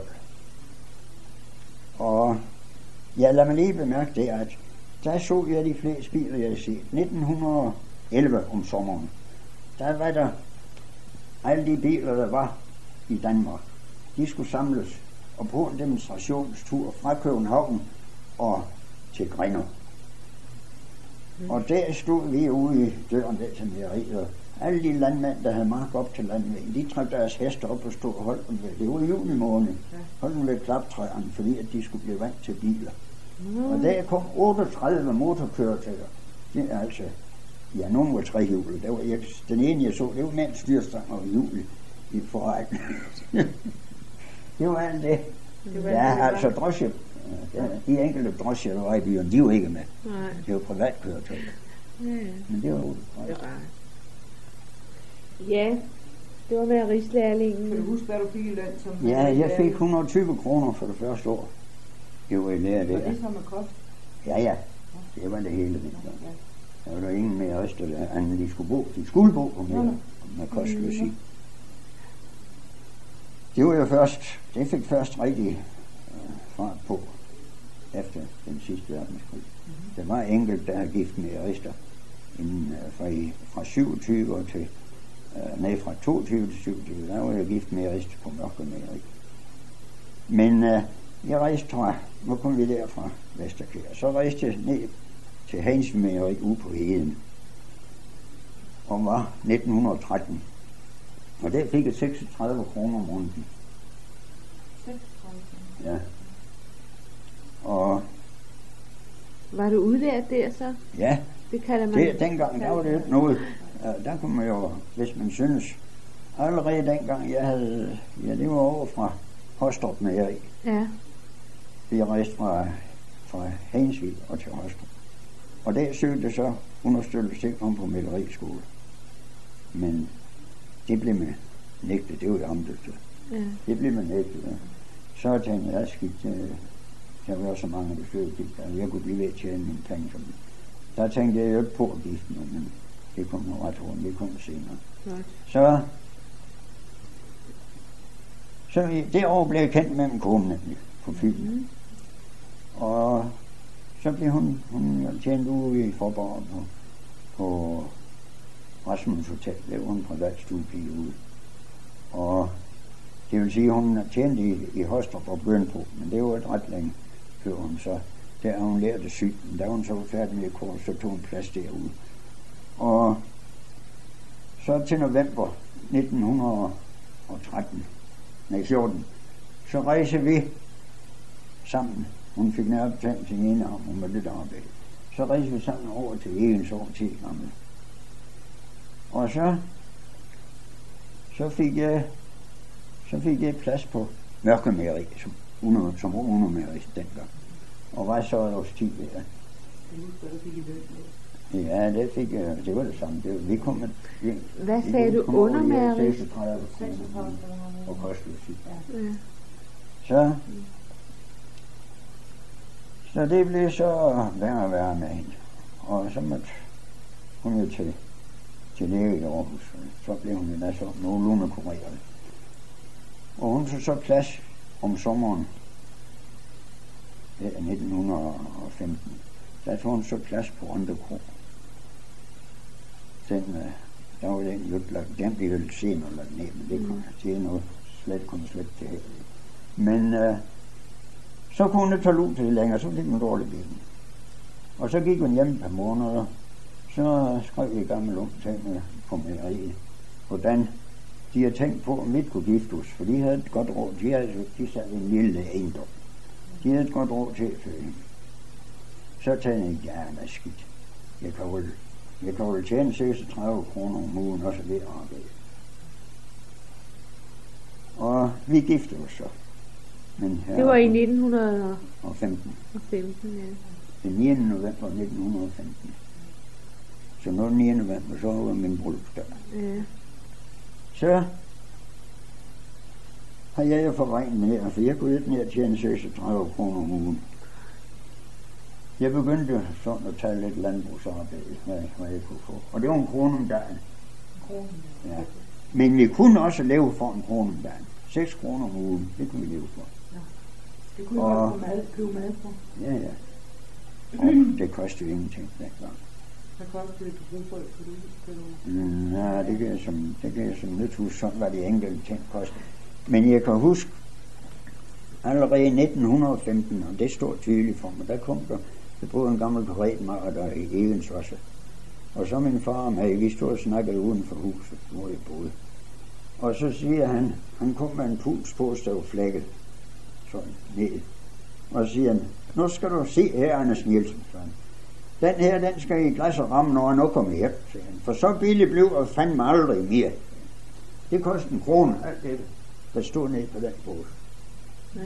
Og jeg lader mig lige bemærke det, at der så jeg de fleste biler, jeg havde set. 1911 om sommeren. Der var der alle de biler, der var i Danmark. De skulle samles og på en demonstrationstur fra København og til Grenaa. Og der stod vi ude i døren der til mejeriet. Alle de landmænd, der havde mark op til landvejen, de trak deres hester op og stod og holdt dem ved. Det var i juni måned. Holdt dem ved klaptræerne, fordi at de skulle blive vant til biler. Og der kom 38 motorkøretøjer. Det er altså, ja, nogen var 3-hjulet. Den ene jeg så, det var med en styrstang og hjul i foran. Det var alt det. Ja, altså drosje. De enkelte drosjer, der var i byen, de var ikke med. Nej. Det var privatkøretøjer. Ja. Men det var jo Ja, det var mejerislærlingen. Kan du huske, hvad du fik i løn som? ja, jeg fik 120 kroner for det første år. Det var i lære Var der. det som med kost? Ja, det var det hele. Der var der ingen mejerister, der anden de skulle bo. De skulle bo med kostlogi. Det var jo først, det fik først rigtig fart på efter den sidste verdenskrig. Der var enkelt, der havde gift mejerister fra 27 til fra 22 til 27, der var jeg gift mejerist på Mørke Mejeri. Men jeg rejste fra, nu kom vi der fra Vesterkær, så rejste jeg ned til Hans Mejeri ude på Heden, og var 1913. Og der fik jeg 36 kroner om måneden. 36? Ja. Og Var du udlært der så? ja, Det kalder man. det, dengang der var det ikke noget. Der kunne man jo, hvis man synes, allerede dengang jeg havde, ja det var over fra Hostrup med i. Ja. Vi rejste fra Hansvig og til Hostrup. Og der søgte så understøttelse til at komme på maleriskole. Men det blev man nægtet, det var jo amtet. Ja. Det blev man nægtet. Ja. Så tænkte jeg, skidt, der var så mange, der søgte, at jeg kunne blive ved at tjene mine penge. Der tænkte jeg jo ikke på at gifte mig, men det kom ret hurtigt, det kom senere. Godt. Så det år blev jeg kendt med min kone nemlig på Fyn. Og så blev hun tjent ude i Forborg på Rasmus Hotel, blev hun privatstuepige ude. Og det vil sige, at hun tjente i Hostrup og Bønbro, men det var et ret længe før hun så. Der har hun lært at sy, men da hun så var færdig med kurs, så tog hun plads derude. Og så til november 14, så rejser vi sammen. Hun fik nærmest sin ene arm, hun var lidt arbejde. Så rejser vi sammen over til Egens år 10 gammel. Og så fik jeg plads på Mørkemageri, som undermageri dengang. Og var så også 10 der. Ja, det fik jeg, det var det samme. Vi kom med... Hvad sagde du, undermageri? 36 og kostede 10. Ja. Så det blev så værre og værre med hende. Og så måtte hun jo til læge i Aarhus. Så blev hun jo så nogenlunde kureret. Og hun tog så plads om sommeren 1915. Der tog hun så plads på Røntekro. Der var den jo lagt, den blev jo lidt senere lagt ned, men det kunne noget kom slet til her. Men så kunne hun tage ud til det længere, så fik hun dårlig ben. Og så gik hun hjem et par måneder, så skrev jeg i gammel ungtag på maleriet, hvordan de havde tænkt på, om vi kunne gifte os, for de havde et godt råd. De sad en lille ejendom. De havde et godt råd til at føde. Så tænkte jeg, ja, hvad skidt. Jeg kan vel tjene 36 kroner om ugen, og så ved at arbejde. Og vi giftede os så. Men det var i 1915. 15, ja. Den 9. november 1915. Så når den 9. november, så var min bryllupsdag. Ja. Så har jeg jo forregnet med, for jeg kunne ikke ned at tjene 36 kroner om ugen. Jeg begyndte sådan at tage lidt landbrugsarbejde, hvad jeg kunne få. Og det var 1 krone om dagen. Ja. Men vi kunne også leve for 1 krone om dagen. 6 kroner om ugen, det kunne vi leve for. Ja. Det kunne vi godt købe mad på. Ja, ja. Og det kostede jo ingenting dengang. Hvad kostede det på rugbrød? Nej, det kan jeg som nyt huske, sådan var det enkelte ting kostede. Men jeg kan huske, allerede i 1915, og det stod tydeligt for mig, der kom der boede en gammel karetmager der i Egens også. Og så min far og mig, vi stod og snakkede uden for huset, hvor jeg boede. Og så siger han kom med en puls på, der var flækket sådan ned. Og så siger han, nu skal du se her, Anders Nielsen, sådan. Den her, den skal i glas og ramme, når jeg nu kommer hjem, siger han. For så billigt blev jeg fandme aldrig mere. Det kostede 1 krone, alt det, der stod ned på den pose. Ja,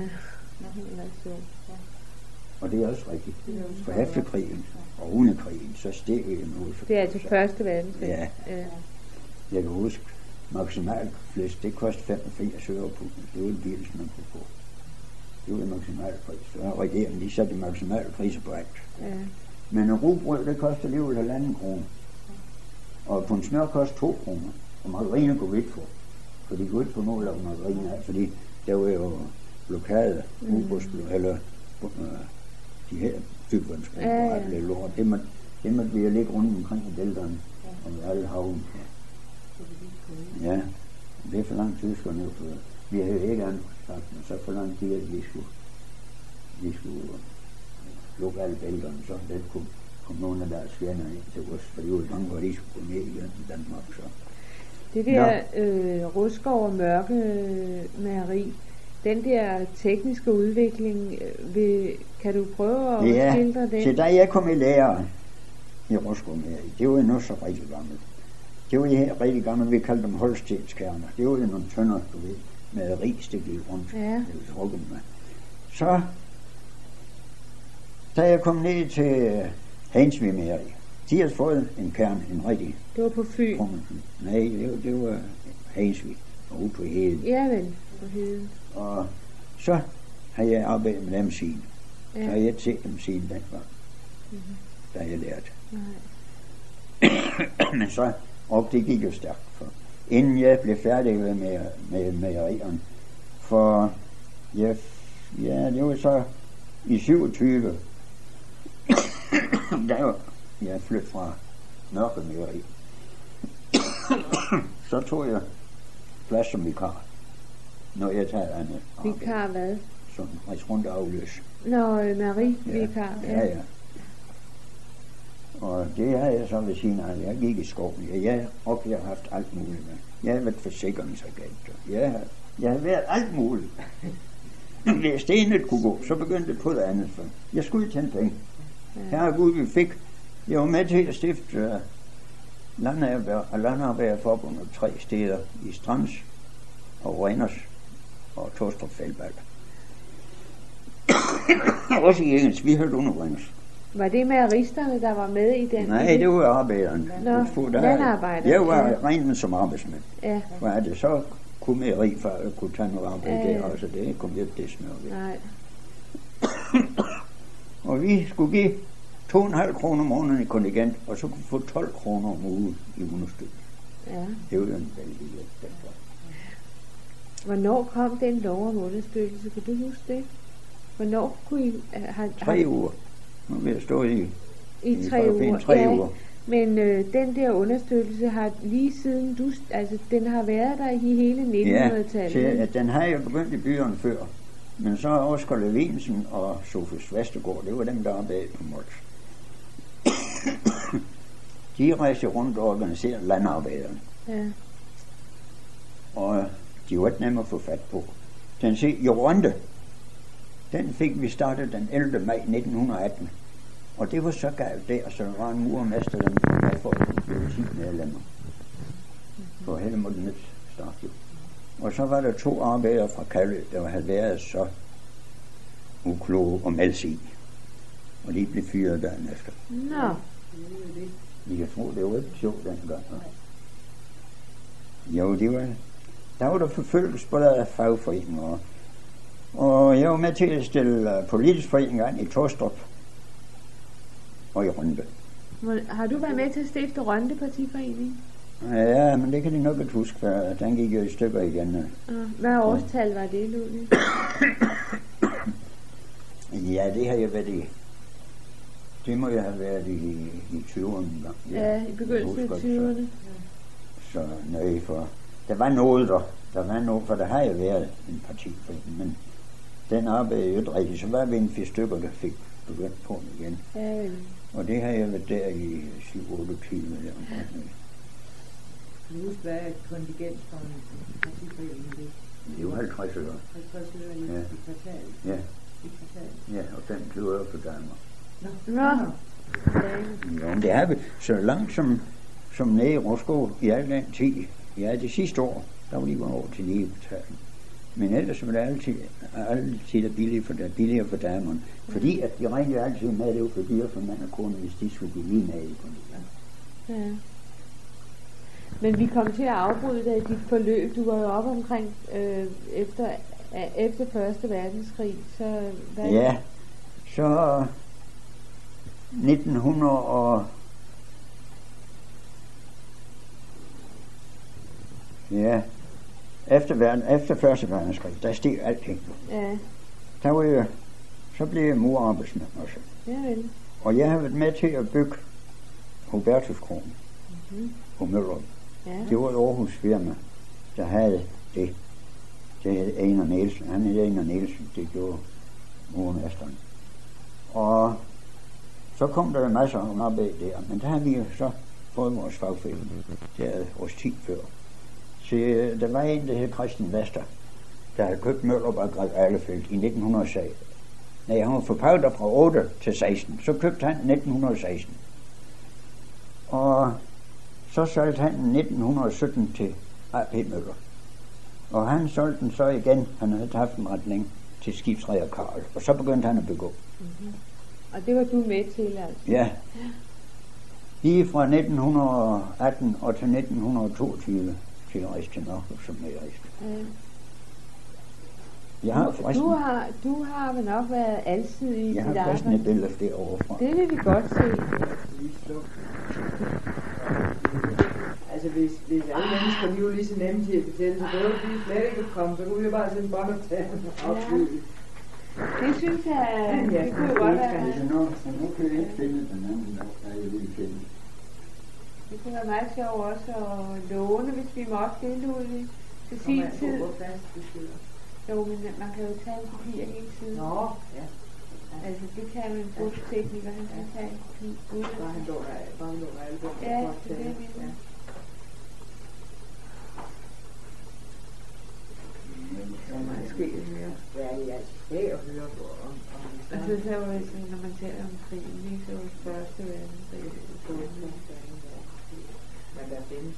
og det er også rigtigt. For efter krigen og under krigen, så steg det noget. Det er altså første verdenskrig. Ja. Jeg kan huske, maksimal flæsk, det kostede 85 øre på. Det var en bil, som man kunne få. Det var en maksimal pris. Så regeringen, de satte maksimal priser på alt. Ja. Men en rugbrød, det kostede alligevel 1,5 kroner. Og på en smør kostede 2 kroner. Og margarine kunne vi ikke få. For de kunne ikke få noget af margarine af, fordi der var jo blokade, eller de her bygvandskab og alt det lort. Det måtte vi jo ligge rundt omkring i bælterne og alle havnen. Ja, det er for langt tyskerne jo, for vi havde jo ikke andet sagt, men så for langt tid, at vi skulle lukke alle bælterne, så det kunne komme nogle af deres fjender ind til os, for det var jo langt, hvor de skulle gå ned i Danmark. Så. Det der Rustgaard og Mørkemageri, den der tekniske udvikling, kan du prøve at skildre den? Ja, så da jeg kom i lære i Rustgaard Mørkemageri, det var jo nu så rigtig gammelt. Det var de her rigtig gamle, vi kaldte dem holstenskerner. Det var jo nogle tønder, du ved, med ris, det gik rundt. Ja. Så, da jeg kom ned til Hansvig Mary, de havde fået en kerne, en rigtig. Det var på Fyn. Nej, det var Hansvig, og ude på Heden. Ja vel, på Heden. Og så har jeg arbejdet med dem siden. Ja. Så har jeg ikke set dem siden den var, da jeg lærte. Nej. Men så, og det gik jo stærkt, for inden jeg blev færdig med mejerierne, for ja, det var så i 27, da jeg flyttede fra Mørke Mejeri, så tog jeg plads som vikar, når jeg tager andet arbejde. Vikar hvad? Sådan rejse rundt og afløse. Nå, Marie-vikar. Ja. Og det har jeg så ved siden af. Jeg gik i skoven. Jeg har haft alt muligt med. Jeg har været forsikringsagent. Jeg har været alt muligt. Hvis det ene kunne gå, så begyndte det på det andet. For jeg skulle tjene penge. Herregud, vi fik. Jeg var med til at stifte Landarbejderforbundet 3 steder i Strands og Randers og Tostrup Fældbak. Også i engelsk. Vi hørte under Randers. Var det mejeristerne, der var med i den? Nej, det var arbejderen. Nå, landarbejder. Jeg var regnet som arbejdsmand. Ja. For at det så kunne mejeri for at kunne tage noget arbejde der, og så det kom jeg det smør ved. Nej. Og vi skulle give 2,5 kroner om måneden i kontingent, og så kunne vi få 12 kroner om ugen i understøttelse. Ja. Det var jo en vældig hjælp. Hvornår kom den lov om understøttelse? Kan du huske det? Hvornår kunne I have... 3 uger. Nu vil jeg stå i 3 uger. 3 uger. Men den der understøttelse har lige siden den har været der i hele 1900-tallet. Ja, den har jo begyndt i byerne før. Men så Oskar Levinsen og Sofus Vestergaard, det var dem, der arbejdede på Mols. De rejste rundt og organiserede landarbejderne. Ja. Og de var ikke nemme at få fat på. Den Jorunde, den fik vi startet den 11. maj 1918. Og det var så galt der, så der var en murermester, der med for at blive 10 medlemmer. For Helmut Nødt startede. Og så var der 2 arbejdere fra Kalø, der havde været så ukloge og malsige. Og de blev fyret dagen efter. Nå. Jeg tror, det var ikke sjovt dengang. Jo, der var der forfølgelse på der fagforeninger. Og jeg var med til at stille politisk forening i Tostrup og i Rønde. Har du været med til at stifte Rønde Partiforening? Ja, men det kan de nok ikke huske, for den gik jo i stykker igen. Hvad årstal var det, Ludvig? Ja, det har jeg været i. Det må jeg have været i 20'erne. Ja, i begyndelsen af 20'erne. Så nej, for der var noget, for der har jo været en partiforening, men den arbejdede jo ikke rigtigt. Så var vi en 4 stykker, der fik begyndt på den igen. Ja, og det har jeg været der i 7-28 med det. Kan du huske, hvad kontingent for en partiforening det? Det var 50 øre. 50 øre i kvartalet? Ja. I kvartalet? Ja, og 25 øre for damer. Nå. Jo, men det har vi så langt som nede i Roskov i al den tid. Ja, det sidste år, der var lige over til ligebetaling. Men ellers var det altid billigere for damerne. Fordi at de regnede jo altid med, at det var for dyre for mand og kone, hvis de skulle blive lige med i kontingent. Ja. Men vi kom til at afbryde dig i dit forløb. Du var jo oppe omkring efter Første Verdenskrig. Så hvad? Ja, så 1900 og... Ja, efter Første Verdenskrig, der steg alting. Ja. Der var jo, så blev jeg murarbejdsmand også. Ja vel. Og jeg har været med til at bygge Hubertuskronen på Møllerup. Ja. Det var et Aarhus firma, der havde det. Det hed Einar Nielsen. Han hed Einar Nielsen, det gjorde murmesteren. Og så kom der masser af arbejde der, men der har vi jo så fået vores fagforening. Det er års 10 før. Så der var en, der hed Christian Vester, der havde købt Møllerup og Greve Ahlefeldt i 1906. Nej, han var forpagter fra 8 til 16. Så købte han 1916. Og Så solgte han den 1917 til A.P. Møller. Og han solgte den så igen, han havde haft den ret længe, til skibsreder Karl. Og så begyndte han at begå. Mm-hmm. Og det var du med til, altså? Ja. Lige fra 1918 og til 1922 til jeg rejste til Mørkøv, som jeg rejste. Ja. Jeg har forresten... Du har vel nok været altid i dit Jeg har arbejde? forresten et billede derovre fra. Det vil vi godt se. Altså hvis alle mennesker de er jo lige så nemme til at betale, så behøver de slet ikke at komme, så kunne vi bare sende båndoptagen og afslutte. Det synes jeg, det kunne jo godt være. Nu kan jeg ikke finde den anden, der jeg vil finde. Det kunne være meget sjovt også at låne, hvis vi måtte det, Ludvig. Til sin tid. Jo, men man kan jo tage en kopi af hele tiden. Nå, ja. Altså, det kan jo en godstekniker, han kan tage en kopi. Bare han låner album. Ja, det er det, ja. Så meget sker mere. Ja, jeg skal at høre på om altså, så var det sådan, når man taler om krigen, ikke, så var det første verdenskrig. Men der findes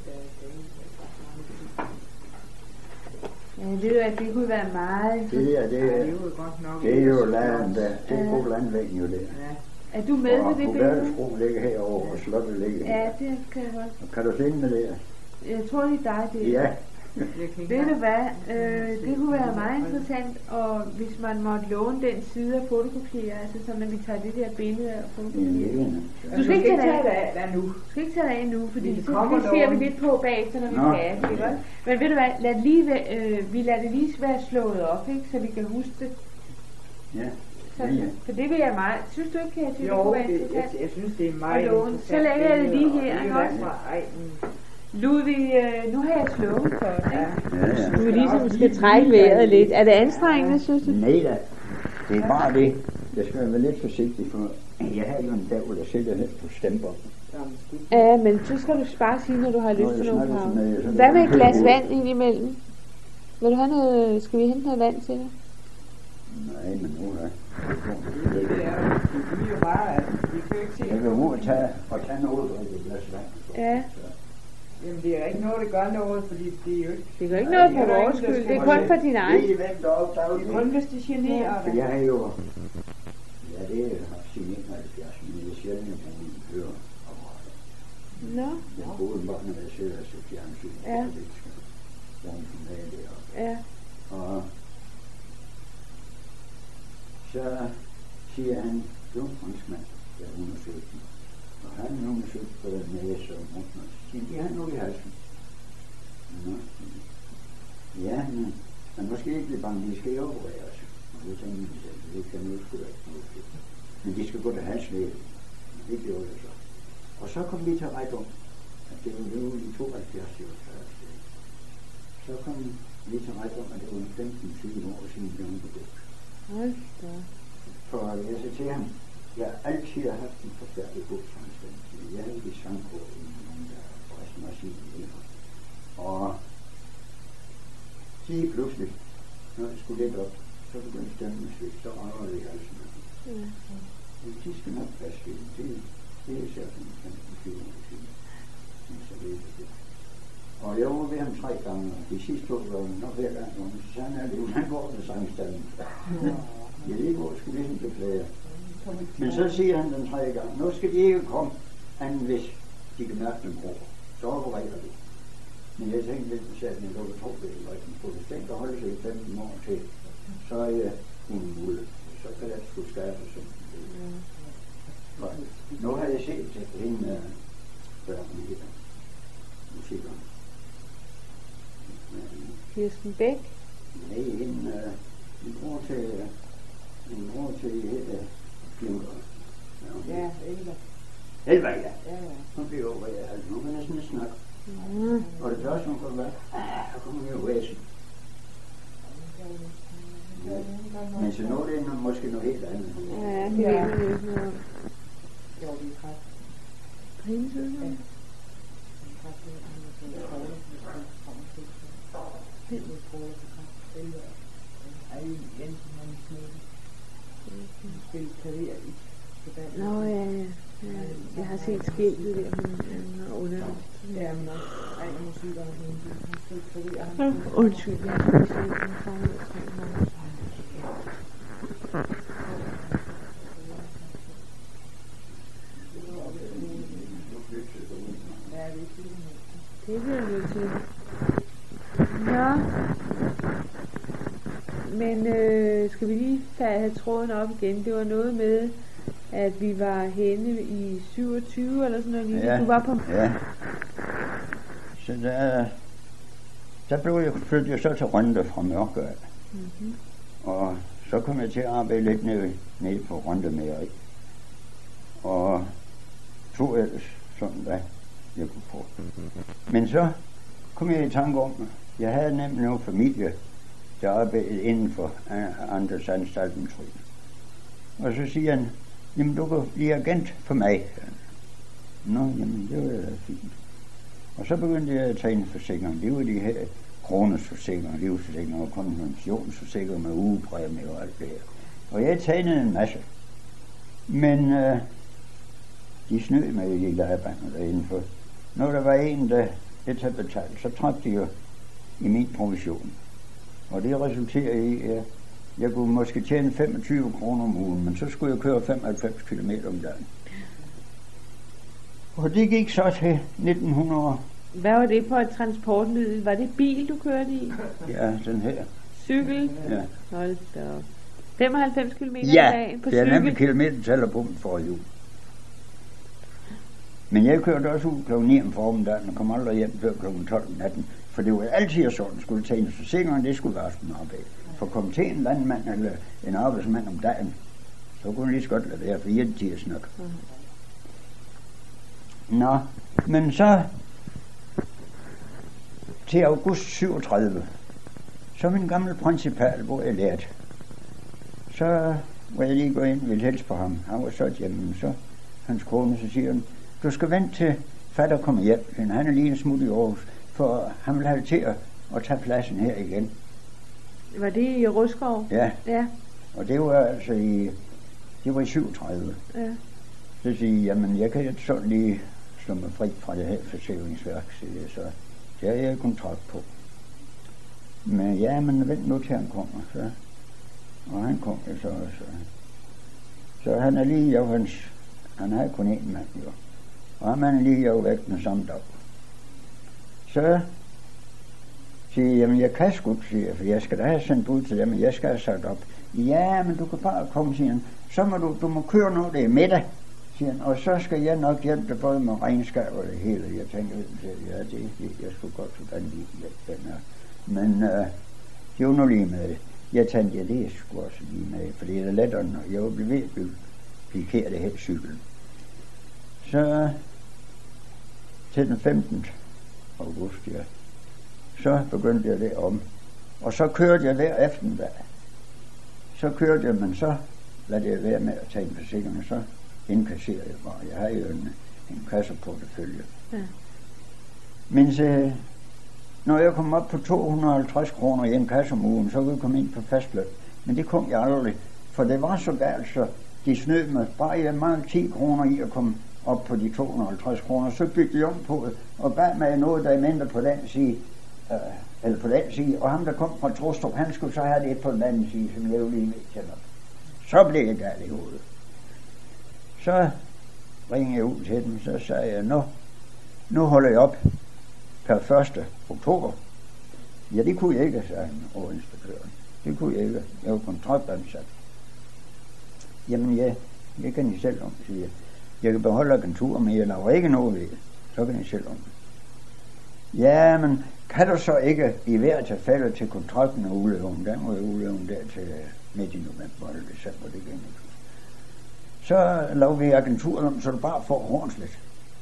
Ja, det ved jeg, det kunne være meget. Det er jo land, det er god landvægning jo det. Er du med på det billede? Og Bogavelsbro ligger herovre, og slottet ligger her. Ja, det kan jeg godt. Kan du finde med det? Jeg tror, det er dig, det. Ja. Ved du hvad, det kunne være meget interessant, og hvis man måtte låne den side af fotokopier, altså så man kan tage det der billede og fotokopiere. Du skal ikke tage det af nu. Du skal ikke tage det af nu, fordi så ser vi lidt på bagefter, når vi skal. Ikke? Men ved du hvad, vi lader det lige være slået op, ikke, så vi kan huske det. Ja. Så, for det vil jeg meget. Synes du ikke, at det kunne være interessant? Jeg synes, det er meget interessant. Så lægger jeg det lige her, ikke også? Ludvig, nu har jeg slukket for det. Ja. Du ligesom skal trække vejret lidt. Er det anstrengende, synes du? Nej da. Det er bare det. Jeg skal være lidt forsigtig, for jeg har jo en dævel, der sætter lidt på stemper. Ja, men så skal du bare sige, når du har lyst til nogle pause. Hvad med et glas vand indimellem? Vil du have noget, skal vi hente noget vand til dig? Nej, men nu er det er jo bare, at vi kan ikke se. Jeg vil ud og tage noget og et glas vand. Ja. Jamen det er ikke noget, der gør noget, fordi det er jo ikke... Det gør ikke noget for vores skyld, det er kun for din egen. Det er kun hvis det generer dig. Jeg har jo... Ja, det har jeg haft siden 1970, men det er sjældent, at man hører apparater. Nå. Jeg boede bare, når jeg sidder og ser fjernsyn. Ja. Ja. Og så siger han, du franskmand, jeg undersøgte den. Og han undersøgte på den næse og munden, og så siger de har noget i halsen. Nå, ja, men måske ikke blive bange, de skal jo opereres. Og det tænkte jeg selv, det kan nu sgu da ikke noget til. Men de skal gå til halslæge. Det gjorde jeg så. Og så kom vi til ret om, at det var nu i 72 år. Så kom vi til ret om, at det var 15-20 år siden, vi blev begået. For jeg sagde til ham, jeg har altid haft en forfærdelig god sangstemning. Jeg havde ikke sang på nogen, der forresten var sige det. Og lige pludselig, når jeg skulle lidt op, så begyndte stemmen at svigte, så rører det i halsen. Men de skal nok passe ved. Det er især sådan 15-20 år siden. Så det er det. Og jeg var ved ham 3 gange, og de sidste 2 gange, nok hver gang, så sådan er det jo, han går med sangstemmen. Jeg ved ikke, hvor jeg skulle ligesom beklage. Men så siger han den 3. gang, nu skal de ikke komme, anden hvis de kan mærke dem over. Så opererer de. Men jeg tænkte lidt på sagen, at jeg lukker 2 billeder, og hvis den kan holde sig i 15 år til, så er jeg umulig. Så kan jeg sgu skabe sådan. Nu har jeg set hende børnene her, musikeren. Kirsten Bæk? Nej, en bror til Klimker. Ja, Elva, ja. Hun bliver over, nu kan jeg sådan snakke. Og det første, hun kommer, så kommer hun jo væsen. Men så nu er det måske noget helt andet. Ja, det er jo ikke noget. Jo, det er kræft. Hendes udgang? Nå ja. Jeg har set skiltet der, men underligt. Ja, men også ren musik og han skal ikke forvirre. Undskyld, jeg skal lige se, om jeg kommer ud af 3 måneder. Det bliver jeg nødt til. Nå. Men skal vi lige have tråden op igen? Det var noget med, at vi var henne i 27 eller sådan noget. Ja, du var på... Ja. Så der blev jeg flyttet jeg så til Rønde fra Mørkø. Mm-hmm. Og så kom jeg til at arbejde lidt nede på Rønde Mejeri. Og tog ellers sådan, hvad jeg kunne få. Men så kom jeg i tanke om, jeg havde nemlig noget familie, der arbejdede inden for Anders Anstalten. Og så siger han, jamen du kan blive agent for mig. Nå, jamen det var da fint. Og så begyndte jeg at tegne forsikringer. Det var de her kronesforsikringer, livsforsikringer og konventionsforsikringer med ugepræmie og alt det her. Og jeg tegnede en masse. Men de snød mig i lejrbanden derinde, for når der var en, der ikke havde betalt, så trak de jo i min provision. Og det resulterer i, at jeg kunne måske tjene 25 kroner om ugen, men så skulle jeg køre 95 km om dagen. Og det gik så til 1900. Hvad var det på et transportmiddel? Var det bil, du kørte i? Ja, den her. Cykel? Ja. Hold da op. 95 km om ja, dagen på det er cykel? nemlig kilometertaller på den for jul. Men jeg kørte også ud kl. 9 om formiddagen og kom aldrig hjem før kl. 12 om natten. For det var altid sådan, skulle tage en forsikring, det skulle være aftenarbejde. For at komme til en landmand eller en arbejdsmand om dagen, så kunne han lige så godt lade være for 1 tider snak. Nå, men så til august 37, så min gamle principal, hvor jeg lærte, så var jeg lige gået ind og ville hilse på ham. Han var så hjemme, så hans kone, så siger han, du skal vente til fatter kommer hjem, han er lige en smut i Aarhus, for han vil have til at tage pladsen her igen. Var det i Rødskov? Ja. Ja. Og det var altså i 37. Ja. Så siger jeg, jamen jeg kan ikke sådan lige slå mig fri fra det her forsikringsværk, så det har jeg kontrakt på. Men ja, men vent nu til han kommer, så. Og han kom jo så også. Så han er lige jo han har kun en mand jo. Og han er lige jo væk den samme dag. Så siger jeg, jamen jeg kan sgu ikke, siger jeg, for jeg skal da have sendt ud til dem, og jeg skal have sat op. Ja, men du kan bare komme, siger han. Så må du må køre noget, det er middag, siger han. Og så skal jeg nok hjælpe dig både med regnskab og det hele. Jeg tænker, ja, det jeg skulle godt så gerne lige hjælpe den her. Men det var nu lige med det. Jeg tænkte, ja, det er sgu også lige med, for det er lettere, når jeg var blevet ved at pikere det her cyklen. Så til den 15. august, ja, så begyndte jeg det om. Og så kørte jeg hver eftermiddag. Så kørte jeg, men så lader jeg være med at tage en forsikring, og så indkasserer jeg bare. Jeg har jo en kasseportefølje. Ja. Men så, når jeg kom op på 250 kroner i en kasse om ugen, så ville jeg komme ind på fastløn. Men det kom jeg aldrig, for det var så galt, så de snød mig. Bare jeg mange 10 kroner i at komme op på de 250 kroner, så byggede jeg om på det, og bag mig noget, der er mindre på den side, eller på den side, og ham, der kom fra Trostrup, han skulle så have det på den anden side, som jeg jo lige ved kender. Så blev jeg galt i hovedet. Så ringede jeg ud til dem, så sagde jeg, nu holder jeg op per 1. oktober. Ja, det kunne jeg ikke, sagde han, overinspektøren. Det kunne jeg ikke. Jeg var kontraktansat. Jamen, jeg kan I selv om, siger jeg. Jeg kan beholde agenturen, men jeg laver ikke noget ved det. Så kan I selv om det. Ja, men kan du så ikke i hver tilfælde til kontrakten og udløven? Den må jeg udløven der til midt i november eller december, det kan ikke. Så laver vi agenturen om, så du bare får Hornslet.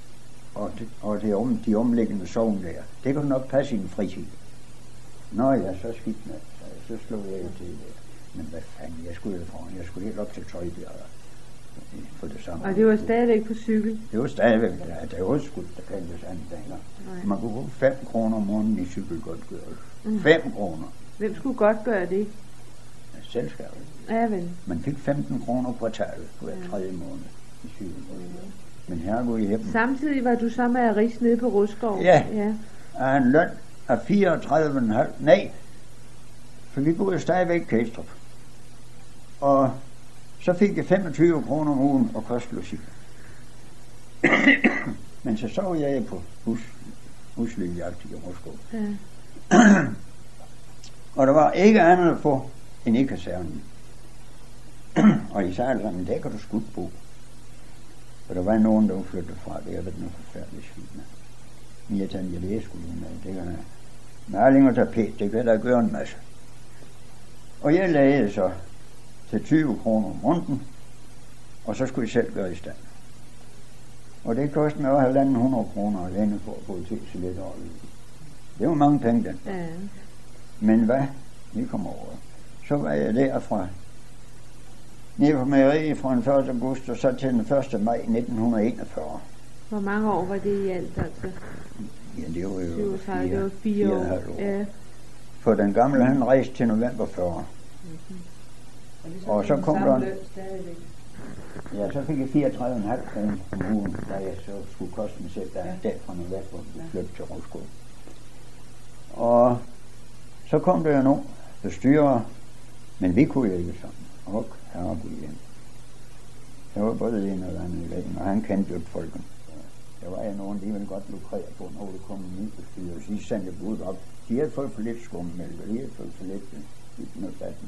Og de omliggende sovn der. Det kan du nok passe i en fritid. Nå ja, så skidt med. Så slog jeg jo til det. Men hvad fanden, jeg skulle helt op til Tøjbjerg for det samme. Og det var stadigvæk på cykel? Det var stadigvæk, der var skudt, der kaldtes anden dager. Man kunne få 5 kroner om måneden i cykelgodtgørelse. 5 kroner. Hvem skulle godt gøre det? Selskabet. Ja, vel. Man fik 15 kroner kvartalet på hver 3. måned i cykelgodtgørelse. Men herregud i hjemme. Samtidig var du så mejerist nede på Rudskov. Ja. Ja. Af en løn af 34,5. Nej, for vi boede stadigvæk i Kæstrup. Og så fik jeg 25 kroner om ugen og kostlogi. Men så sov jeg på huslyjagt i Rudskov. Ja. Og der var ikke andet at få end i kasernen. Og de sagde altså, men der kan du skudt bo. For der var nogen, der flyttede fra, det har været noget forfærdeligt svin. Men jeg tænkte, jeg læste sgu lige med, det kan maling og tapet, det kan der gøre en masse. Og jeg lagde så til 20 kroner om måneden, og så skulle jeg selv gøre i stand. Og det kostede mig også 1.500 kroner alene for at få til så lidt over. Det var mange penge den. Ja. Men hvad? Vi kom over. Så var jeg derfra nede på mejeriet fra den 1. august og så til den 1. maj 1941. Hvor mange år var det i alt, altså? Ja, det var jo 4 år. Ja. For den gamle, han rejste til november 40. Og så kom der... Ja, så fik jeg 34,5 kroner om ugen, da jeg så skulle koste mig selv derfra november flytte til Rudskov. Og så kom der jo nogen bestyrer, men vi kunne jo ikke sammen. Og herregud igen. Der var både det ene og det andet i dagen, og han kendte jo folken. Der var jo nogen, de ville godt lukrere på, når der kom en ny bestyrer. De sendte bud op. De havde fået for lidt skummemælk, og de havde fået for lidt noget vatten.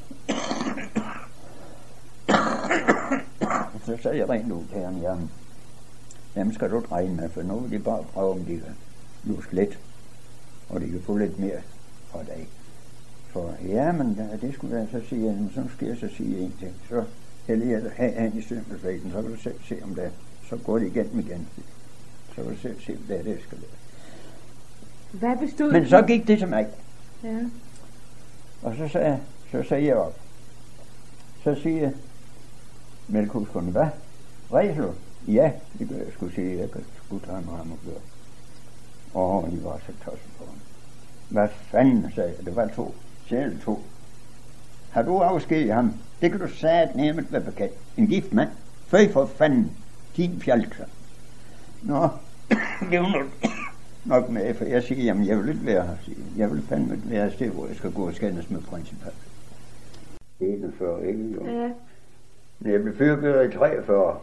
Så sagde jeg rent ud til ham, jamen, dem skal du ikke regne med, for nu vil de bare prøve, om de kan luske lidt, og de kan få lidt mere fra dag. For ja, men det skulle jeg så sige, så skal jeg så sige en ting, så hælder jeg have i stømmelsvægten, så kan du selv se om det, så går det igennem igen. Så kan du selv se, hvad det skal være. Hvad bestod Men så gik det til mig. Ja. Og så sagde jeg op. Så siger jeg, mælkhuskerne, hvad? Rejser du? Ja, det gør jeg skulle sige, jeg kan sgu tage en ram og gøre. Og de var så tosset på ham. Hvad fanden, sagde jeg, det var 2. Selv 2. Har du afskediget ham? Det kan du sige nærmest være bekendt. En gift mand. Føj for fanden. Din fjalk. Nå, det var nok med, for jeg siger, jamen jeg vil ikke være her. Jeg vil fandme være et sted, hvor jeg skal gå og skændes med principal. Det er den før, ikke jo? Ja. Men jeg blev fyrbøder i 43.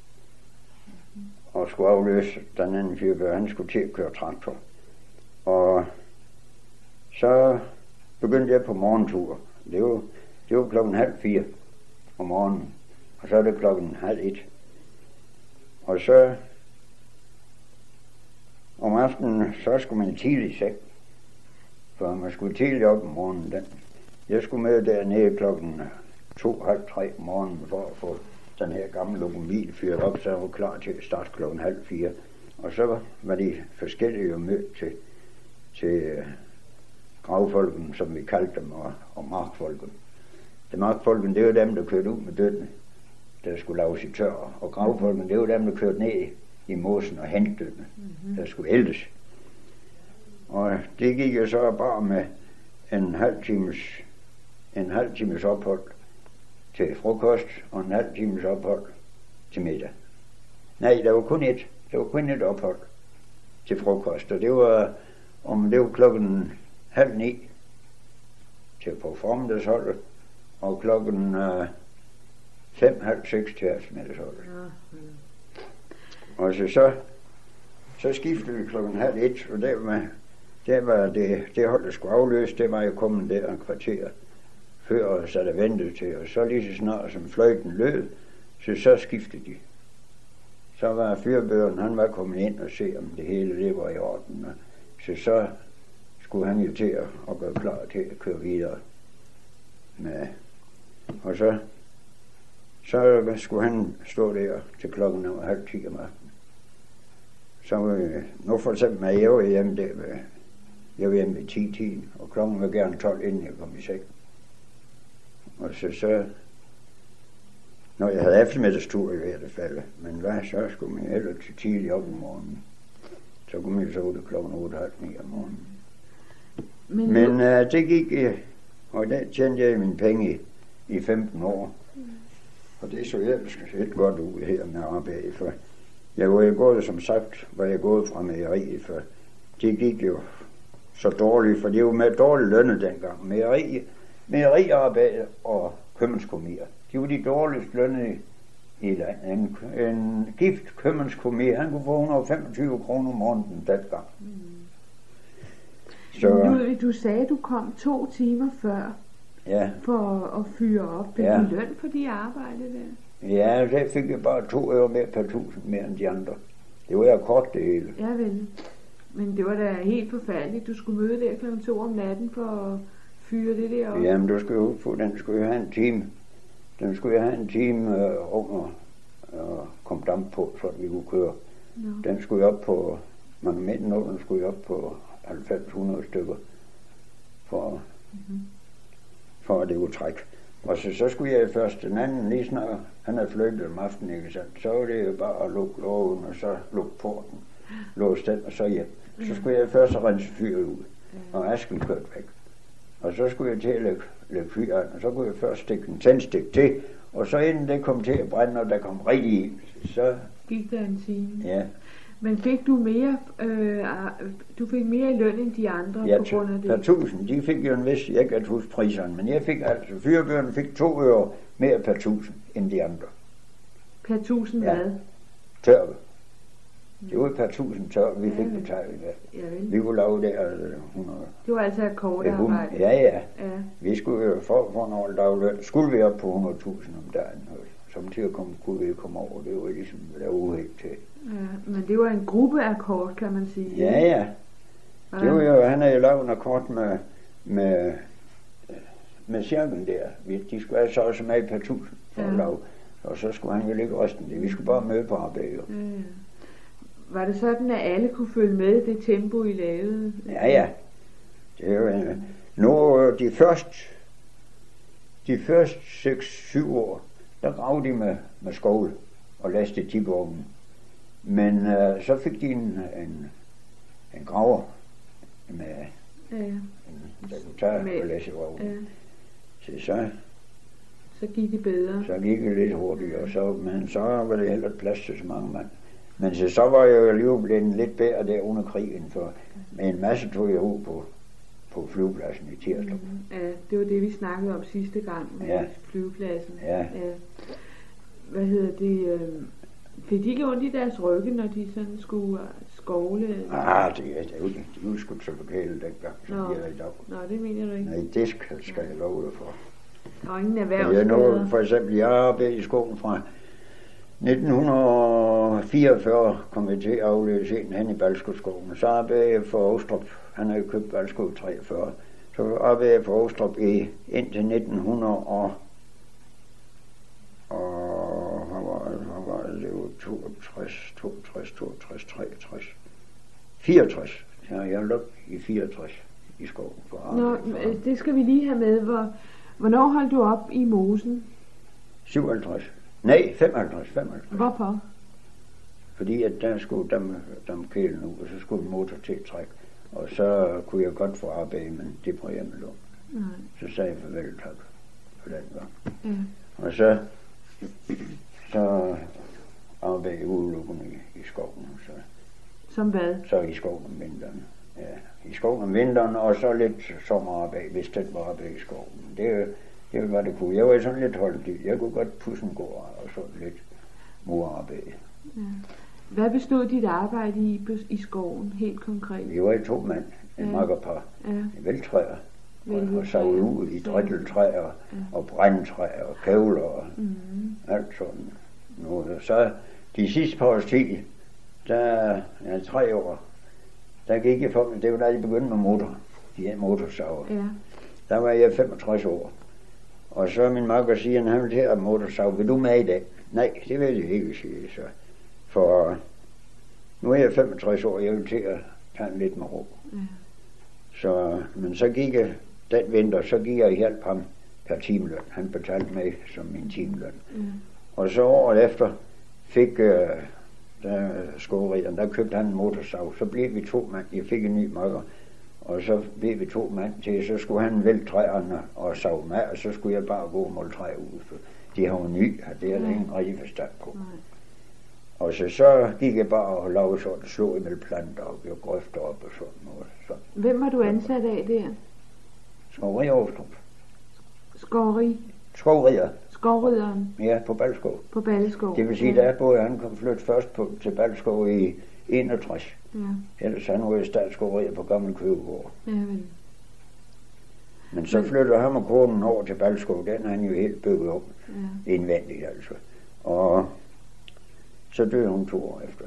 Og skulle afløse den anden fyrbøder. Han skulle til at køre traktor. Og så begyndte jeg på morgentur. Det var 3:30 om morgenen. Og så er det 12:30. Og så om aftenen, så skulle man tidligt i seng. For man skulle tidligt op om morgenen. Jeg skulle med dernede 2:30 om morgenen for at få den her gamle lokomobil fyret op, så jeg var klar til at starte 3:30. Og så var de forskellige jo mødt til gravfolken, som vi kaldte dem, og markfolken. De markfolken, det var dem, der kørte ud med dødene, der skulle laves i tør. Og gravfolken, det var dem, der kørte ned i mosen og hentede dødene, der skulle ældes. Og det gik jo så bare med en halv times ophold til frokost, og en halv times ophold til middag. Nej, der var kun et ophold til frokost, og det var 8:30 til på formiddagsholdet, og 5:30-6 til eftermiddagsholdet. Og så skiftede vi 12:30, og der var det hold, der skulle afløse, det var jo kommet der en kvarter før, og så der ventede til, og så lige så snart som fløjten lød, så skiftede de. Så var fyrbøderen, han var kommet ind og se, om det hele det var i orden, så skulle han jo til at gøre klar til at køre videre med. Og så skulle han stå der til 9:30 om aftenen. Så nu for eksempel med jeg var hjemme der jeg var hjemme ved 10:10, og klokken var gerne 12, inden jeg kom i seng. Og så når jeg havde eftermiddagstur i hvert fald, men så skulle man heller til tidligt op om morgenen. Så kunne man jo sove det klokken 8:30 om morgenen. Men det gik, og der tjente jeg mine penge i 15 år. Og det så ellers godt ud her med arbejde, for Jeg var jo gået, som sagt, var jeg gået fra mejeriet, for det gik jo så dårligt, for det var med dårlig lønne dengang. Mejeriarbejde og købmandskomier, de var de dårligst lønnede i landet. En gift købmandskomier, han kunne få 125 kroner om måneden dengang. Så du sagde, at du kom 2 timer før for at fyre op. Fik du løn for de arbejde der? Ja, så fik jeg bare 2 øre mere per 1000 mere end de andre. Det var kort det hele. Ja vel. Men det var da helt forfærdeligt. Du skulle møde der kl. 2 om natten for at fyre det der op. Jamen, du skal jo få, den skulle jo have en time. Den skulle have en time under og kom damp på, så vi kunne køre. No. Den skulle op på, den skulle op på 90-100 stykker for at det kunne trække. Og så skulle jeg først den anden, lige snart han havde flyttet om aftenen, ikke sandt? Så var det jo bare at lukke lågen, og så lukke porten, låse den, og så hjem. Så skulle jeg først rense fyret ud, og asken kørte væk. Og så skulle jeg til at lægge fyret, og så kunne jeg først stikke en tændstik til, og så inden det kom til at brænde, og der kom rigtig ild, så gik der en time. Ja. Men fik du mere, du fik mere i løn end de andre på grund af det? Ja, per 1000. De fik jo en vis, jeg kan ikke huske priserne, men jeg fik altså, fyrbøren fik 2 øre mere per 1000 end de andre. Per 1000 hvad? Tørve. Det var per 1000 tørve, vi fik betalt i dag. Vi kunne lave det 100. Det var altså akkordarbejde? Ja. Vi skulle jo for nogle dagløn, skulle vi op på 100.000 om dagen. Samtidig kunne vi komme over, det var ligesom der uheld til. Ja, men det var en gruppeakkord, kan man sige. Ja. Det var jo, han havde jo lavet en akkord med cirklen der. De skulle have så også med per 1000 for at lave. Og så skulle han jo ligge resten det. Vi skulle bare møde på arbejde. Var det sådan, at alle kunne følge med det tempo, I lavede? Ja. Det er jo nu de første 6-7 år, der gravede de med skovl og lastede tipvognen. Men så fik de en graver med der kunne tage og læse vognen. Så gik det bedre. Så gik det lidt hurtigere, men så var det heller plads til så mange mand. Men så var jeg jo alligevel blevet lidt bedre der under krigen, for med en masse tog jeg ud på flyvepladsen i Tirstrup. Ja, det var det, vi snakkede om sidste gang med flyvepladsen. Ja. Hvad hedder det? Fik de ikke ondt i deres rygge, når de sådan skulle skovle? Det er jo sgu så lokale dengang, som de er i dag. Nå, det mener du ikke? Nej, det skal jeg love dig for. Og ingen erhvervsskader? Jeg nu, for eksempel, jeg arbejdede i skoven fra 1944, kom jeg til at afløse en hen i Balskudskoven. Så arbejdede jeg for Åstrup. Han havde købt Balskud 43. Så arbejdede jeg for Åstrup indtil 1900 det var 64. Ja, jeg lå i 64 i skoven for arbejde. Det skal vi lige have med. Hvornår holdt du op i mosen? 57. Nej, 55. Hvorfor? Fordi at der skulle damme kælen ud, og så skulle motor til at trække. Og så kunne jeg godt få arbejde, men det prøvede jeg med lån. Så sagde jeg farvel tak for den gang. Og så arbejdede jeg udelukkende i skoven. Som hvad? Så i skoven om vinteren. Ja, i skoven om vinteren, og så lidt sommerarbejde, hvis det var arbejde i skoven. Det var hvad det kunne. Jeg var sådan lidt holdt. Jeg kunne godt pusse en gård og sådan lidt murarbejde. Ja. Hvad bestod dit arbejde i skoven, helt konkret? Vi var 2 mand, en makkerpar, væltræer, og savede ud i dritteltræer, og brændtræer, og kævler, og alt sådan noget. Så de sidste par års tid, 3 år, der gik jeg for, det var da de begyndte med motor, de her motorsaver. Der var jeg 65 år. Og så min makker siger, han vil til at motorsav, vil du med i dag? Nej, det vil jeg ikke sige, så. For nu er jeg 65 år, jeg vil til at tage en lidt med ro. Så, men så gik jeg, den vinter, så gik jeg og hjalp ham per timeløn. Han betalte mig som min timeløn. Og så året efter fik skoverieren, der købte han en motorsav. Så blev vi 2 mand, jeg fik en ny makker. Og så blev vi 2 mand til, så skulle han vælte træerne og save med, og så skulle jeg bare gå og måle træ ud. For de har jo ny, og det er der ingen rigtig forstand på. Og så gik jeg bare og lavede sådan, slog imellem planter og gjorde grøfter op og sådan noget. Så. Hvem var du ansat af der? Skovrier Åstrup. Skovrier. Skovridderen Ja, på Balskov. på Balleskov. Det vil sige, der både han kom flytte først til Balskov i 61. Ja, Ellers han var i statsskovrier på Gammel Købegård. ja vel. Men så flyttede ham og konen over til Balskov. Den har han jo helt bygget op. Ja. Indvendigt altså. Og så døde hun 2 år efter.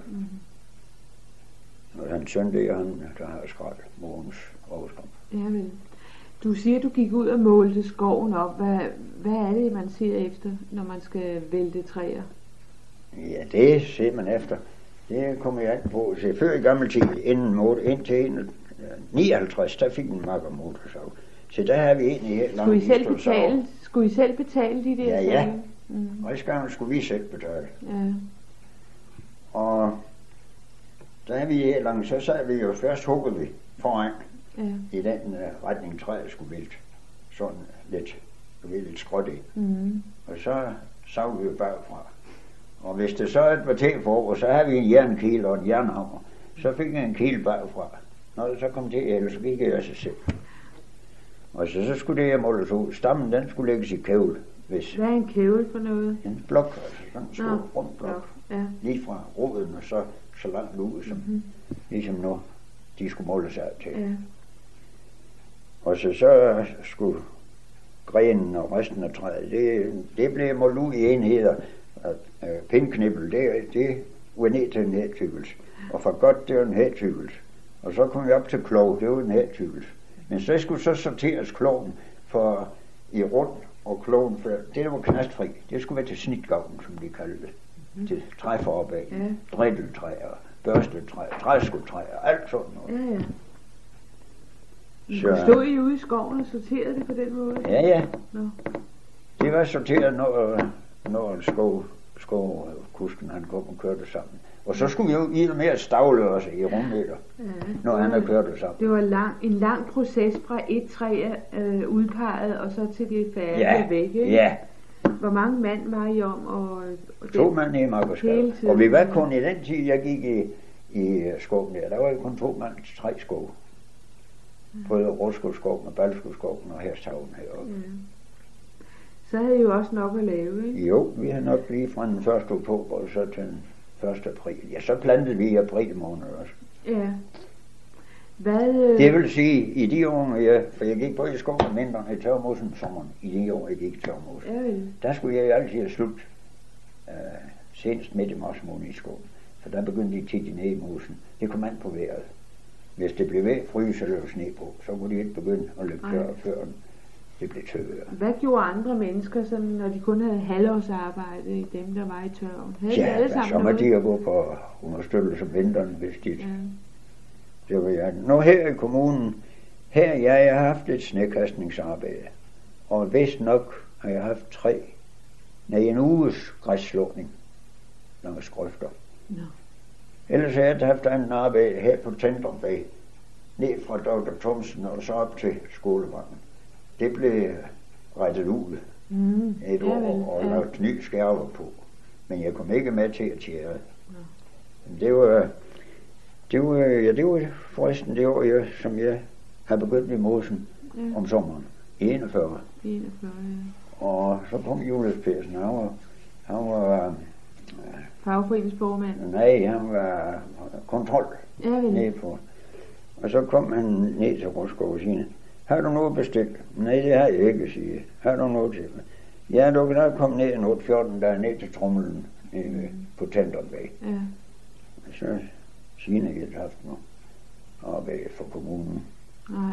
Og hans søn, det er ham, der har skrald Mogens Råstrup. Ja vel. Du siger, du gik ud og målte skoven op. Hvad er det, man ser efter, når man skal vælte træer? Ja, det ser man efter. Det kommer jeg an på. Så før i gammel tid, indtil 59, der fik en makker motorsav. Så der har vi egentlig helt langt Skulle I selv betale de der Ja. sager? Redskaberne skulle vi selv betale. Ja. Og der har vi helt langt, så sad vi jo først hugget vi foran Ja. i den retning træet skulle vælte. Sådan lidt skråt i. Og så sav vi jo bagfra. Og hvis det så var til for, så havde vi en jernkil og en jernhammer. Så fik jeg en kil bagfra. Når det så kom til, ellers så gik jeg af sig selv. Og så skulle det her måles ud. Stammen, den skulle lægges i kævle. Hvad er en kævle for noget? En blok, altså sådan en stor rund blok. Ja. Lige fra roden og så langt ud, som ligesom når de skulle måles af til. Ja. Og så skulle grenen og resten af træet, det blev målt ud i enheder. Pindknibbel, det var ned til en hættykkelse. Og for godt, det var en hættykkelse. Og så kom vi op til klog, det var en hættykkelse. Men så skulle så sorteres kloven for i rund og kloven for det, der var knastfri. Det skulle være til snitgavlen, som de kaldte det. Til træforbag, dritteltræer, børstetræer, træskutræer, alt sådan noget. Ja. Så stod I ude i skoven og sorterede det på den måde? Ja. Nå. Det var sorteret, når skovkusken han kom og kørte sammen. Og så skulle vi jo i med at stavle os i rummeter, når han havde kørt det sammen. Det var en lang proces fra et træ udpeget, og så til det færdige væk, ikke? Ja. Hvor mange mand var I om? Og 2 mand i makkerskab. Og vi var kun i den tid, jeg gik i skoven der var jo kun 2 mand til 3 skove. Både Roskovskoven og Balskovskoven og Herstavn heroppe. Så havde I jo også nok at lave, ikke? Jo, vi havde nok lige fra den 1. oktober og så til den 1. april. Ja, så plantede vi i april måned også. Ja. Det vil sige, i de år, for jeg gik både i skoven om vinteren og i tørmosen om sommeren, i de år, jeg gik i tørmosen, der skulle jeg altid have slut senest midt i marts måned i skoven. For der begyndte de tit ned i mosen. Det kom an på vejret. Hvis det blev ved fryse eller sne på, så kunne de ikke begynde at løbe tør før det blev tørre. Hvad gjorde andre mennesker, sådan, når de kun havde halvårsarbejde i dem, der var i tørven? Så må de jo gå på understøttelse om vinteren, hvis de... Det var jeg. Nu her i kommunen, jeg har haft et snekastningsarbejde, og vist nok har jeg haft en uges græsslåning langs grøfter. Ellers har jeg haft en arbejde her på Tendrumvej, ned fra Dr. Thomsen og så op til skolevangen. Det blev rettet ud et år og lagt ny skærver på. Men jeg kom ikke med til at tjære. Det var forresten det år, som jeg har begyndt i mosen om sommeren. 41. Og så kom Julius Persen. Han var fagforeningsformand? Nej, han var kontrol ned på. Og så kom han ned til Roskov og siger, har du noget bestilt? Nej, det har jeg ikke, siger. Har du noget til mig? Ja, du kan da komme ned en 8-14 dage ned til Trommelen på Tendrumvej. Så Signe havde haft noget arbejde for kommunen. Nej.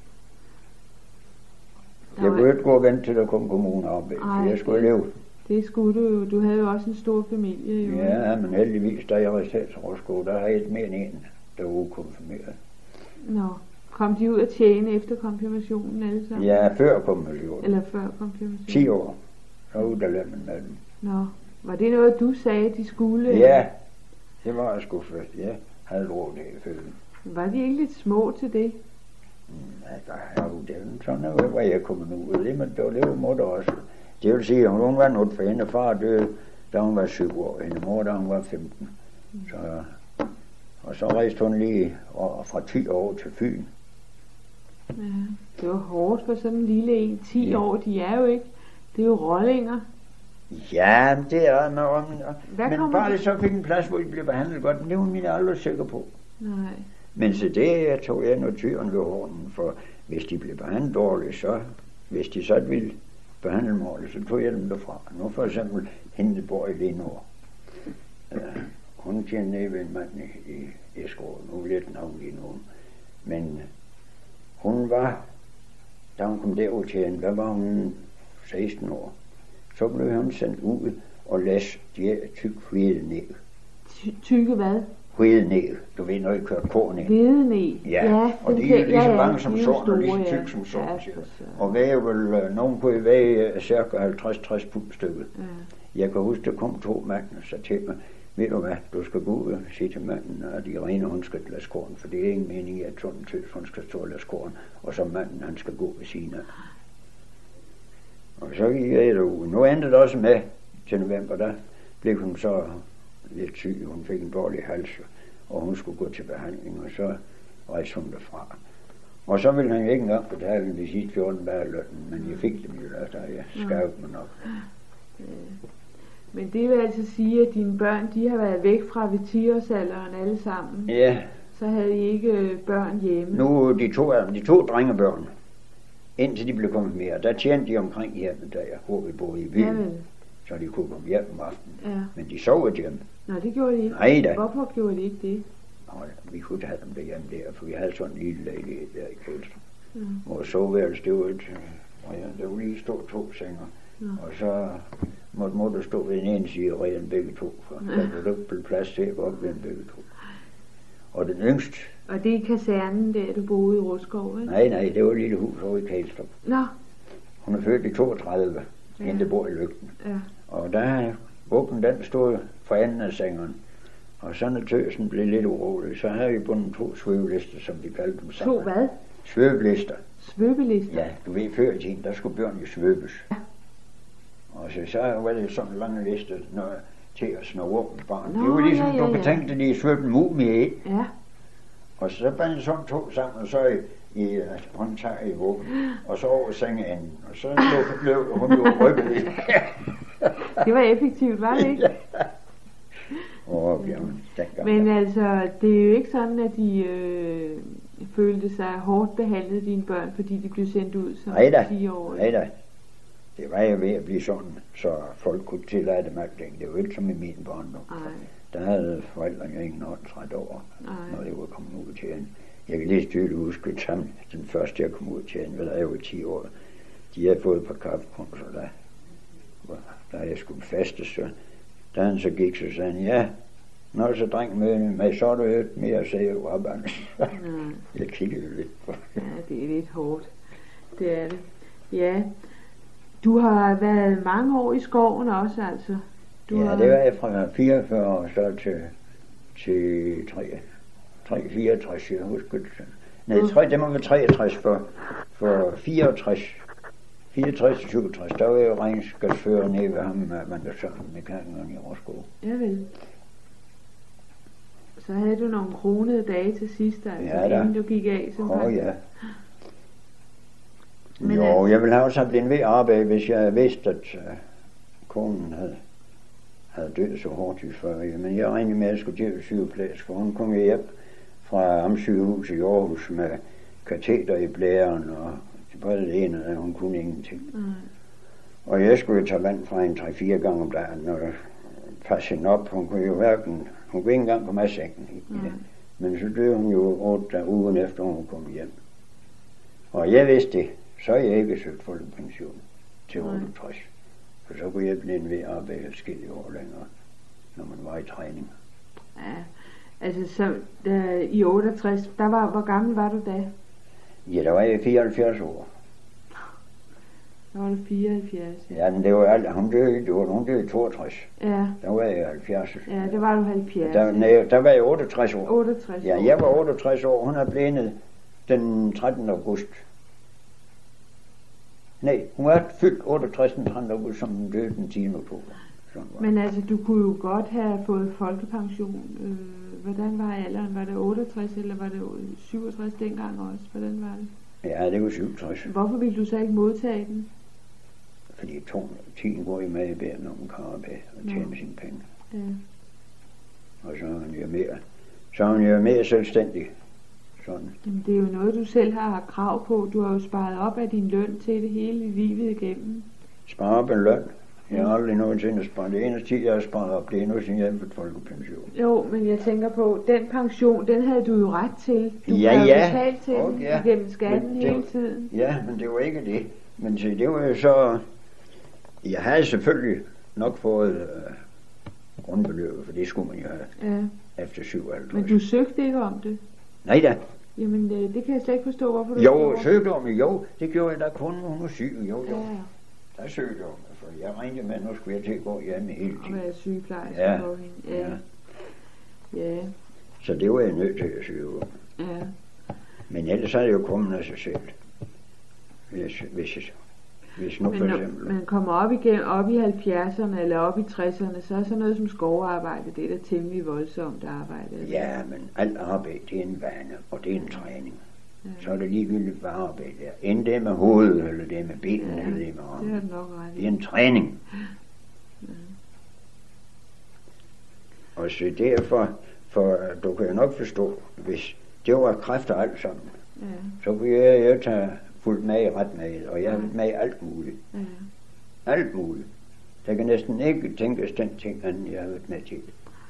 Jeg kunne ikke gå og vente til der kom kommunearbejde, for jeg skulle leve. Det skulle du jo. Du havde jo også en stor familie. Jo. Ja, men heldigvis, da jeg rejste til Roskov, der har jeg mere end en, der var ukonfirmeret. Nå. Kom de ud at tjene efter konfirmationen alle sammen? Ja, før konfirmationen. Eller før konfirmationen? 10 år. Så uddalte man med dem. Nå. Var det noget, du sagde, de skulle? Ja, det var jeg sgu først. Jeg havde råd det i følgen. Var de ikke lidt små til det? Nej, der er jo det. Sådan var jeg kommet ud. Det var mutter også. Det vil sige, at hun var noget for hende. Far døde da hun var 7 år. Hendes mor, da hun var 15. Så, og så rejste hun lige fra Thy over til Fyn. Ja, det var hårdt for sådan en lille en. 10 år, de er jo ikke. Det er jo rollinger. Ja, det er men bare det? så fik en plads, hvor de blev behandlet godt, men det var min aldrig sikker på. Nej. Men så det tog jeg noget tyren ved hånden, for hvis de blev behandlet dårligt, så hvis de så ville behandle dem ordentligt, så tog jeg dem derfra. Nu for eksempel hende bor i Lindor. Hun tjener nede ved en mand i Esgård, nu lidt navn lige nu. Men hun var, da hun kom derud til hende, der var hun 16 år. Så blev hun sendt ud og læste de tyk hvedenæg. Tykke hvad? Hvedenæg. Du ved, når I kører korn ind. Hvedenæg? Ja, og de er lige så mange som sorten, og lige så tyk som ja. sorten. Og vejer vel, nogen kunne veje cirka 50-60 pund stykket. Ja. Jeg kan huske, der kom 2 mænd og sagde til mig, ved du hvad, du skal gå ud og sige til manden, at de rene, hun skal læse korn, for det er ingen mening i, at sådan en tøs, hun skal stå og læse korn, og så manden, han skal gå ved siden af. Og så gik jeg derude. Nu endte det også med til november, der blev hun så lidt syg. Hun fik en dårlig hals, og hun skulle gå til behandling, og så rejste hun derfra. Og så ville han ikke engang betale en visit 14 dage lønnen, men jeg fik dem jo der, jeg skrev mig nok. Men det vil altså sige, at dine børn, de har været væk fra ved 10-årsalderen alle sammen. Ja. Så havde I ikke børn hjemme. Nu de to drengebørn, indtil de blev kommet mere, der tjente de omkring hjemme, hvor vi boede i byen. Ja, så de kunne komme hjem om aftenen. Ja. Men de sov et hjemme. Nå, det gjorde de ikke. Nej da. Hvorfor gjorde de ikke det? Nå, vi kunne have dem derhjemme der, for vi havde sådan en lille lejlighed der i Kælstrup. Vores soveværelse, det var der var lige stå 2 senger. Og så måtte mor stå ved den ene side og redde begge 2, for der var ikke plads til at gå op ved begge 2. Og den yngste... Og det er kasernen der, du boede i Rutskov, ikke? Nej, det var et lille hus over i Kælstrup. Nå. Hun er født i 32, hende der bor i Lygten. Ja. Og der vuggen, den stod for enden af sengeren. Og så når tøsen blev lidt urolig, så havde vi bundet 2 svøbelister, som vi kaldte dem sammen. 2 hvad? Svøbelister. Svøbelister? Ja, du ved, før i tiden, der skulle børn jo svøbes. Ja. Og så var det sådan en lang liste til at snurre op med barn. Nå, det var ligesom, ja. du betænkte, de svøbte en mumie ind. Ja. Og så bandt sådan 2 sammen, og så i håndtag i vuggen, og så over sengeenden. Og så blev hun jo rykket i. Det var effektivt, var det ikke? Men altså, det er jo ikke sådan, at de følte sig hårdt behandlet, dine børn, fordi de blev sendt ud som 10-årige. Nej da. Det var jo ved at blive sådan, så folk kunne tillade dem alting. Det var ikke som i min barndom. Der havde forældrene jo ingen åndstræt over, når det var kommet ud til hende. Jeg kan lige tydeligt huske, at den første, jeg kom ud til hende, da jeg var 10 år, de havde fået et par kaffekrumser, da jeg skulle fastes, så da han så gik, så sagde han, ja, når så dreng med mig, så har du hørt mere at sige over arbejde. Jeg kiggede lidt på det. Ja, det er lidt hårdt. Det er det. Ja. Du har været mange år i skoven også, altså. Det var jeg fra 44 år så til 64, jeg husker det. Nej, det må være 63 for 64 til 67, der var jeg jo regnskabsfører nede ved ham, man der sådan mekanikeren i Rutskov. Ja vel. Så havde du nogle kronede dage til sidst, altså, inden du gik af som faktisk. Ja. Men jo, jeg ville have også have blevet ved at arbejde, hvis jeg vidste, at konen havde død så hårdt i før. Men jeg regnede med, at jeg skulle til sygeplejerske, for hun kom hjem fra Amtssygehuset i Aarhus med kateter i blæren, og både det ene, og hun kunne ingenting. Og jeg skulle tage vand fra en 3-4 gange om dagen, og passe hende op. Hun kunne ikke engang komme af sengen. Men så døde hun jo 8 ugen efter, hun kom hjem. Og jeg vidste det, så er jeg ikke søgt folkepension til 68. For så kunne jeg blive ved at arbejde forskellige år længere, når man var i træning. Ja, altså så i 68, hvor gammel var du da? Ja, der var jeg 74 år. Der var du 74. Ja, men det var alt. Hun døde i 62. Ja. Der var jeg 70. Ja, der var du 70. Der var jeg 68 år. 68 år. Ja, jeg var 68 år. Hun er blevet den 13. august. Nej, hun er fyldt 68 den 13. august, som den døde den 10. oktober. Sådan var Men altså, du kunne jo godt have fået folkepension. Hvordan var alderen? Var det 68, eller var det 67 dengang også? Hvordan var det? Ja, det var 67. Hvorfor ville du så ikke modtage den? Fordi tiden går jo med i bæren, når man kommer med og tjener sine penge. Ja. Og så er han jo mere selvstændig. Sådan. Jamen, det er jo noget, du selv har krav på. Du har jo sparet op af din løn til det hele livet igennem. Spare op en løn. Jeg har aldrig nogensinde sparet. Det eneste tid, jeg har sparet op, det er nu, siden jeg har fået folkepension. Jo, men jeg tænker på, den pension, den havde du jo ret til. Du Ja, har jo ja. betalt til den Ja. igennem skatten Men det- hele tiden. Ja, men det var ikke det. Men se, det var jo så... Jeg havde selvfølgelig nok fået grundbeløbet, for det skulle man jo have Ja. efter 57. Men du søgte ikke om det. Nej da. Jamen, det kan jeg slet ikke forstå, hvorfor du Jo, gjorde. søgte om det. Jo, det gjorde jeg da kun, når hun var syg. Jo. Ja, Der søgte jeg om det, for jeg regnede med, at nu skulle jeg til at gå hjemme hele og tiden. være sygeplejerske Ja. for hende. Ja. Ja. Så det var jeg nødt til at søge om. Ja. Men ellers er det jo kommet af sig selv. Hvis nu for Men når eksempel... man kommer op i 70'erne eller op i 60'erne, så er sådan noget som skovarbejde, det er da temmelig voldsomt arbejde. Ja, men alt arbejde, det er en vane, og det er en træning. Ja. Så er det ligegyldigt, hvad arbejde er. End det med hovedet, eller det med benene, Ja, eller det med det har armen. du nok ret Det er i. en træning. Og så derfor, for du kan jo nok forstå, hvis det var kræfter alt sammen, Ja. så kunne jeg tage fuldt med i ret med, og jeg er med i alt muligt. Ja. Alt muligt. Der kan næsten ikke tænkes den ting, anden jeg har været med til.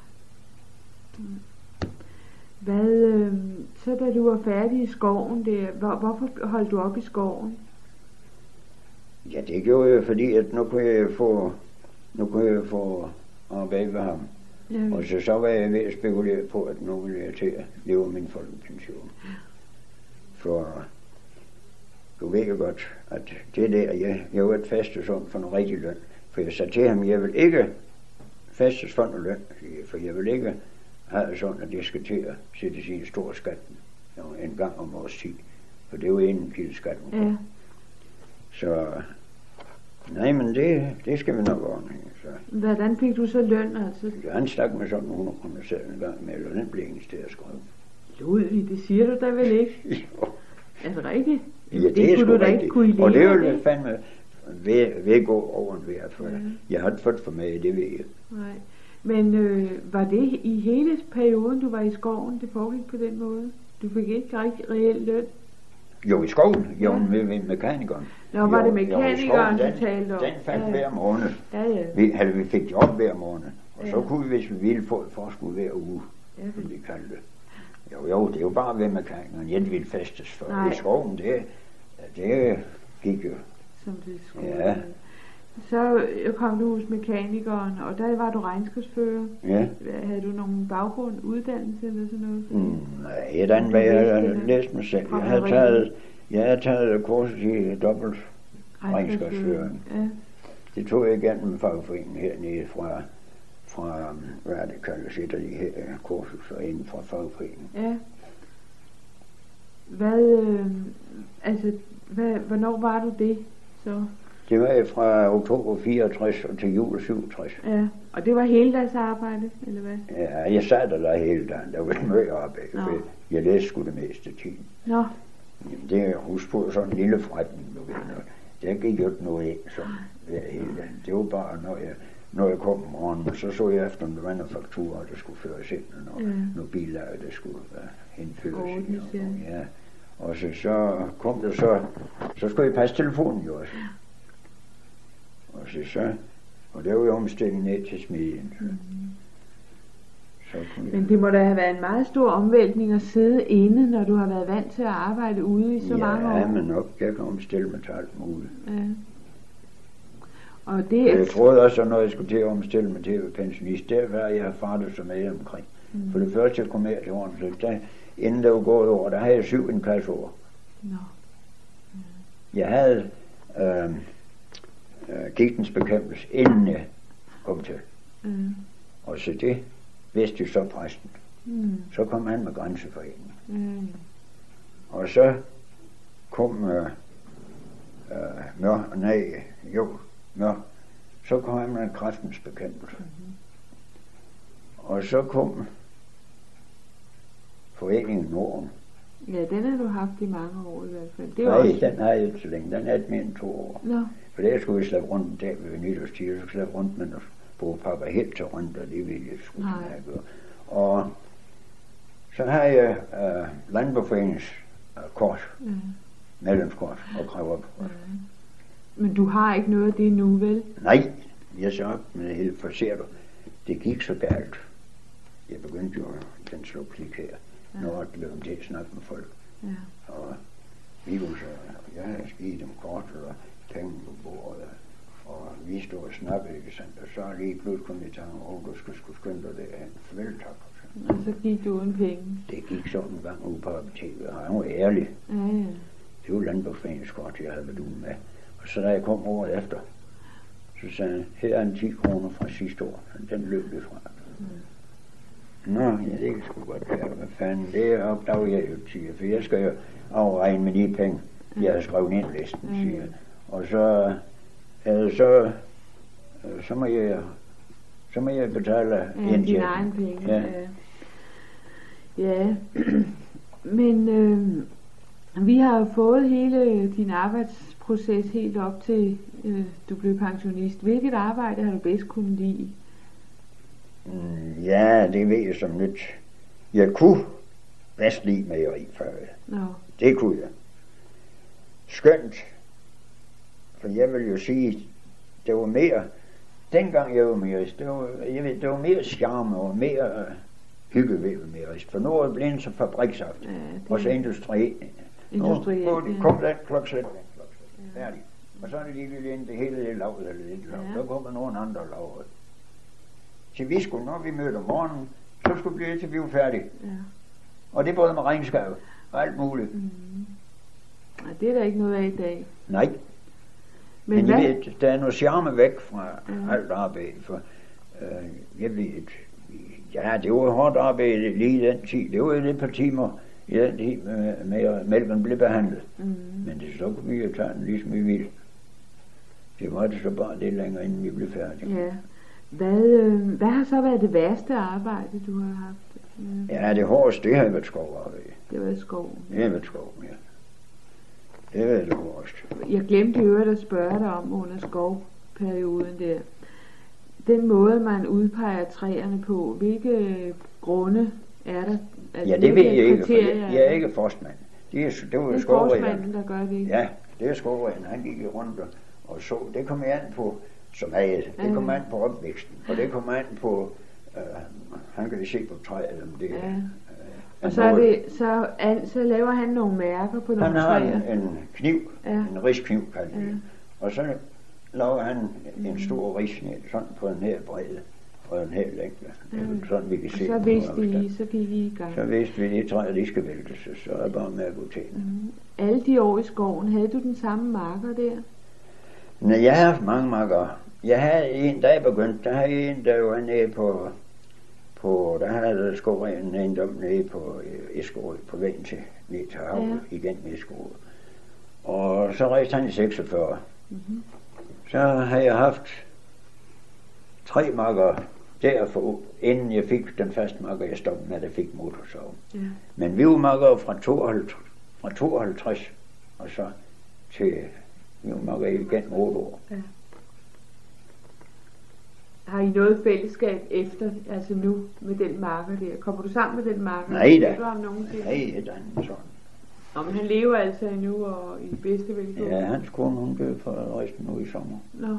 Hvad, så da du var færdig i skoven, hvorfor holdt du op i skoven? Ja, det gjorde jeg, fordi at nu kunne jeg få arbejde ved ham. Ja. Og så var jeg ved at spekulere på, at nu ville jeg til at leve min folkepension. For du ved jo godt, at det der, jeg var et fastes om for en rigtig løn. For jeg sagde til ham, jeg vil ikke fastes for en løn, for jeg vil ikke have sådan, at jeg skal til at sætte sin store skat en gang om års tid. For det er jo en kildeskatten. Ja. Så nej, men det skal vi nok ordne. Så Hvordan fik du så løn, altså? han stak med sådan 100 kroner selv en gang med, og den blev ingen sted at skrive. Ludvig, det siger du da vel ikke? Jo. Er det rigtigt? Ja, Jamen, det er skulle sgu du da ikke rigtigt. kunne leve Og det af vil jeg fandme ved gå over en vejr, for Ja. jeg har ikke fået for mig, det ved jeg. Nej. Men var det i hele perioden, du var i skoven, det foregik på den måde? Du fik ikke rigtig reel løn? Jo, i skoven, jo, Ja. med mekanikeren. Nå, var Jo, det mekanikeren, jo, i skoven, du talte om? Den fandt Ja. hver måned. Ja. Vi fik job hver måned, og så Ja. kunne vi, hvis vi ville, få et forskud hver uge, Ja. som vi kaldte det. Jo, det er jo bare ved mekanikeren, jeg ville festes for. Nej. I skoven, det gik jo. Som det skulle. Ja. Så kom du hos mekanikeren, og der var du regnskabsfører. Ja. Havde du nogen baggrund, uddannelse eller sådan noget? Nej, den var jeg læst mig selv. Jeg havde taget kurset i dobbelt regnskabsføring. Ja. Det tog jeg igennem fagforeningen hernede fra hvad er det kaldes, et af de her kurser inden fra fagforeningen. Ja. Hvornår var du det så? Det var jeg fra oktober 64 og til jul 67. Ja, og det var hele deres arbejde, eller hvad? Ja, jeg sad der hele dagen. Der var et møde arbejde, Nå. for jeg læste sgu det meste af tiden. Nå, Jamen, det er husk på sådan en lille forretning, du ved. Der gik jo ikke noget ind, så hele dagen. Det var bare, når jeg kom om morgenen, så jeg efter, om der var nogle fakturer, der skulle føres ind, og nogle biler, der skulle henføres. Ordnes, ja. Ja. Og så kom det så skulle jeg passe telefonen jo også. Og det var jo omstilling ned til smedjen. men det må da have været en meget stor omvæltning at sidde inde, når du har været vant til at arbejde ude i så mange år. Ja, men nok, jeg kan omstille mig til alt muligt. Ja. Og det Jeg troede også, at når jeg skulle til at omstille mig til at være pensionist, der var jeg fartet så med omkring. For det første, jeg kom her til Hornslet, inden det var gået over, der havde jeg 7 en klasse over. Nå. Jeg havde gigtens bekæmpelse, inden jeg kom til. Og så det vidste jo så præsten. Så kom han med grænseforeningen. Og så kom Mør Så kom han med kræftens bekæmpelse. Og så kom Foreningen Norden. Ja, den har du haft i mange år i hvert fald. Det er Nej, også... den har jeg ikke så længe. Den er ikke mere end 2 år. Nå. For der skulle vi slæbe rundt der ved nytårstid, så slæbe rundt med nogle bogpakker helt til rundt, og det ville jeg sgu ikke gøre. Og så har jeg Landboforeningens kort, medlemskort og kræverkort. Men du har ikke noget af det nu, vel? Nej, jeg så op med det hele, for ser du, det gik så galt. Jeg begyndte jo den sluklik her, når jeg blev til at snakke med folk. Ja. Og vi var så, jeg havde givet dem kort og penge på bordet, og vi stod og snakkede, ikke sandt, og så lige pludselig kom jeg til ham, du skulle skynde dig derhen, farvel tak. Og så gik du uden penge? Det gik sådan en gang ud på apoteket, og han var ærlig. Ja, ja. Det var Landboforeningens kort, jeg havde været ude med. Og så da jeg kom året efter, så sagde han, her er en 10 kroner fra sidste år, den løb lidt fra. Nå, ja, det kan sgu godt være, hvad fanden, det opdagede jeg jo til, for jeg skal jo afregne med de penge, jeg har skrevet ind listen, siger. Og så må jeg betale en dine egne penge. Ja. Ja. Men vi har jo fået hele din arbejdsproces helt op til du blev pensionist. Hvilket arbejde har du bedst kunne lide? Ja, det ved jeg som nyt. Jeg kunne bedst lide mejeri før. Det kunne jeg. Skønt. For jeg vil jo sige, det var mere, dengang jeg var mejerist, det var mere charme og mere hygge ved mejerist. For nu er det blevet så fabriksagt. Og så industri. Nu kom den klokslet, færdig. Og så er det lige ind det hele lidt lavt eller lidt lavt. Så kommer nogen andre lavt. Så vi skulle, når vi mødte om morgenen, så skulle vi til vi var færdige. Og det både med regnskab og alt muligt. Det er der ikke noget af i dag. Nej. Men jeg ved, der er noget charme væk fra alt arbejde. For jeg ved, ja, det var hårdt arbejde lige i den tid. Det var et par timer i den tid med mælken blev behandlet. Men det så kunne vi jo tage den ligesom vi ville. Det var det så bare lidt længere, inden vi blev færdige. Ja. Hvad har så været det værste arbejde, du har haft? Ja, det hårdeste, det har været skovarbejde. Det har været skov. Det har været skov, ja. Det har været det hårdeste. Jeg glemte i øvrigt at spørge dig om under skovperioden der. Den måde, man udpeger træerne på, hvilke grunde er der? Ja, det ved jeg ikke, for jeg er ikke forstmand. Det var skovreglen, der gør det. Ja, det er skovreglen. Han gik rundt og så. Det kom an på, som havde. Det kom an på opvæksten. Og det kom an på, han kan se på træet, om det og så laver han nogle mærker på nogle træer. Han har en kniv, en riskniv, kalder det. Og så laver han en stor risnæl, sådan på en her bredde og en her længde. Sådan vi kan se. Så gik I i gang. Så vidste vi, at træet de skal væltes, så er det bare med at gå til. Alle de år i skoven, havde du den samme marker der? Nej, jeg har haft mange marker. Jeg havde en, da jeg begyndte, der havde en, der var nede på der havde skovreglen ejendom nede på Eskerød, på vejen til ned til havet, igen med Eskerød. Og så rejste han i 46. Så havde jeg haft 3 marker derfor, inden jeg fik den første marker, jeg stoppede med, at jeg fik motorsov. Men vi var marker fra 52 og så til vi var marker igen 8 år. Har I noget fællesskab efter, altså nu, med den marker der? Kommer du sammen med den marker? Nej da. Nej, et andet sådan. Nå, men han lever altså endnu og i bedste velgående? Ja, hans kone, hun døde for resten nu i sommer. Nå.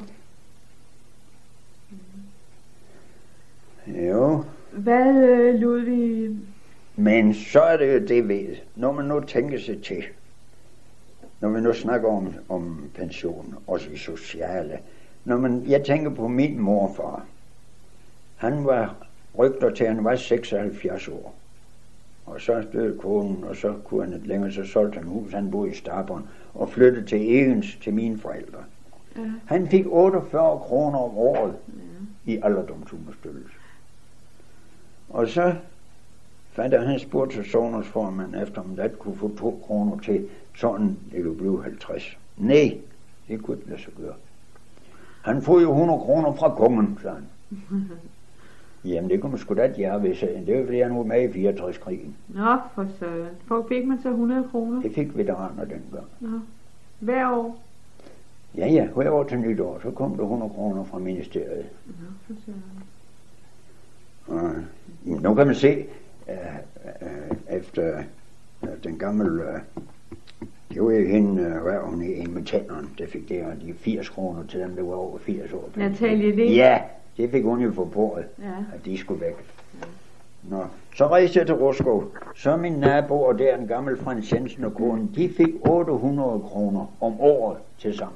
Jo. Hvad, Ludvig? Men så er det jo det ved, når man nu tænker sig til, når vi nu snakker om pension, også i sociale. Jeg tænker på min morfar. Han var rygter til, han var 76 år. Og så døde konen, og så kunne han ikke længere, så solgte han hus. Han boede i Starbånd og flyttede til Egens til mine forældre. Han fik 48 kroner om året i alderdomsunderstøttelse. Og så fandt han spurgte til sognersformanden efter, om det kunne få 2 kroner til, sådan det kunne blive 50. Nej, det kunne ikke lade sig gøre. Han får jo 100 kroner fra kongen, sagde han. Jamen det kunne man sgu da djerve ved sagen. Det var fordi han var med i 64-krigen. Nå, for søren. Fik man så 100 kroner? Det fik veteraner dengang. Nå. Hver år? Ja, hver år til nytår, så kom der 100 kroner fra ministeriet. Nå, for søren. Og nu kan man se, efter den gamle, det var jo hende, hun en med tænderne, der fik de 80 kroner til dem, der var over 80 år. Natalie det? Ja, det fik hun jo for bordet, at de skulle væk. Ja. Nå, så rejste jeg til Roskov. Så min naboer der, en gammel Frans Jensen og konen, de fik 800 kroner om året til sammen.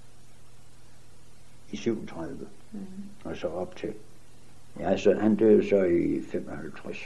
I 37. Og så op til. Ja, så han døde så i 55.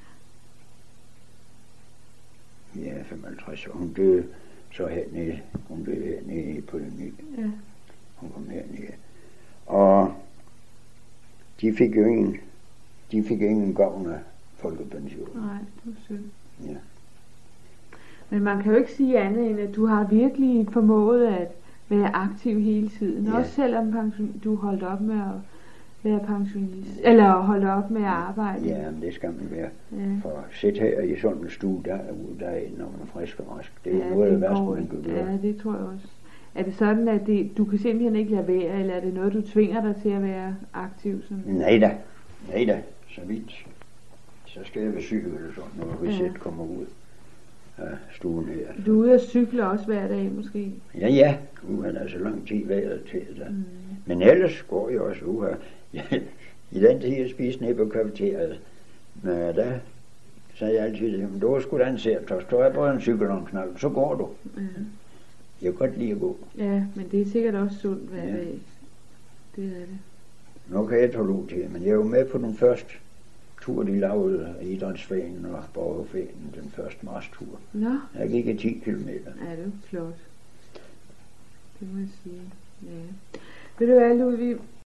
Ja, 55, og hun døde så hernede. Hun døde hernede på den nye. Ja. Hun kom hernede. Og de fik ingen gavn af folkepension. Nej, det var synd. Ja. Men man kan jo ikke sige andet end, at du har virkelig formået at være aktiv hele tiden. Ja. Også selvom du holdt op med at være pensionist, eller holde op med at arbejde. Ja, men det skal man være. Ja. For at sidde her i sådan en stue, der er når man er frisk og rask. Det er noget af det værste, man kan gøre. Ja, det tror jeg også. Er det sådan, at du kan simpelthen ikke lade være, eller er det noget, du tvinger dig til at være aktiv? Nej da, så vidt. Så skal jeg være syg eller sådan, når Risette kommer ud af stuen her. Du er ude at cykle også hver dag måske? Ja, nu har der så lang tid været til det. Men ellers går jeg også ud her. I den tid jeg spiste ned på kafeteriet, men der sagde jeg altid, jamen du sgu da en særtost, du er bare en cykel og en knald, så går du. Jeg kan godt lide at gå. Ja, men det er sikkert også sundt hver dag. Det er det. Nu kan jeg tage lov til, men jeg er jo med på den første tur, de lavede af Idrætsforeningen og Borgerforeningen, den første marstur. Nå. Jeg gik i 10 kilometer. Ja, det er flot. Det må jeg sige. Ja. Ved du hvad, Ludvig?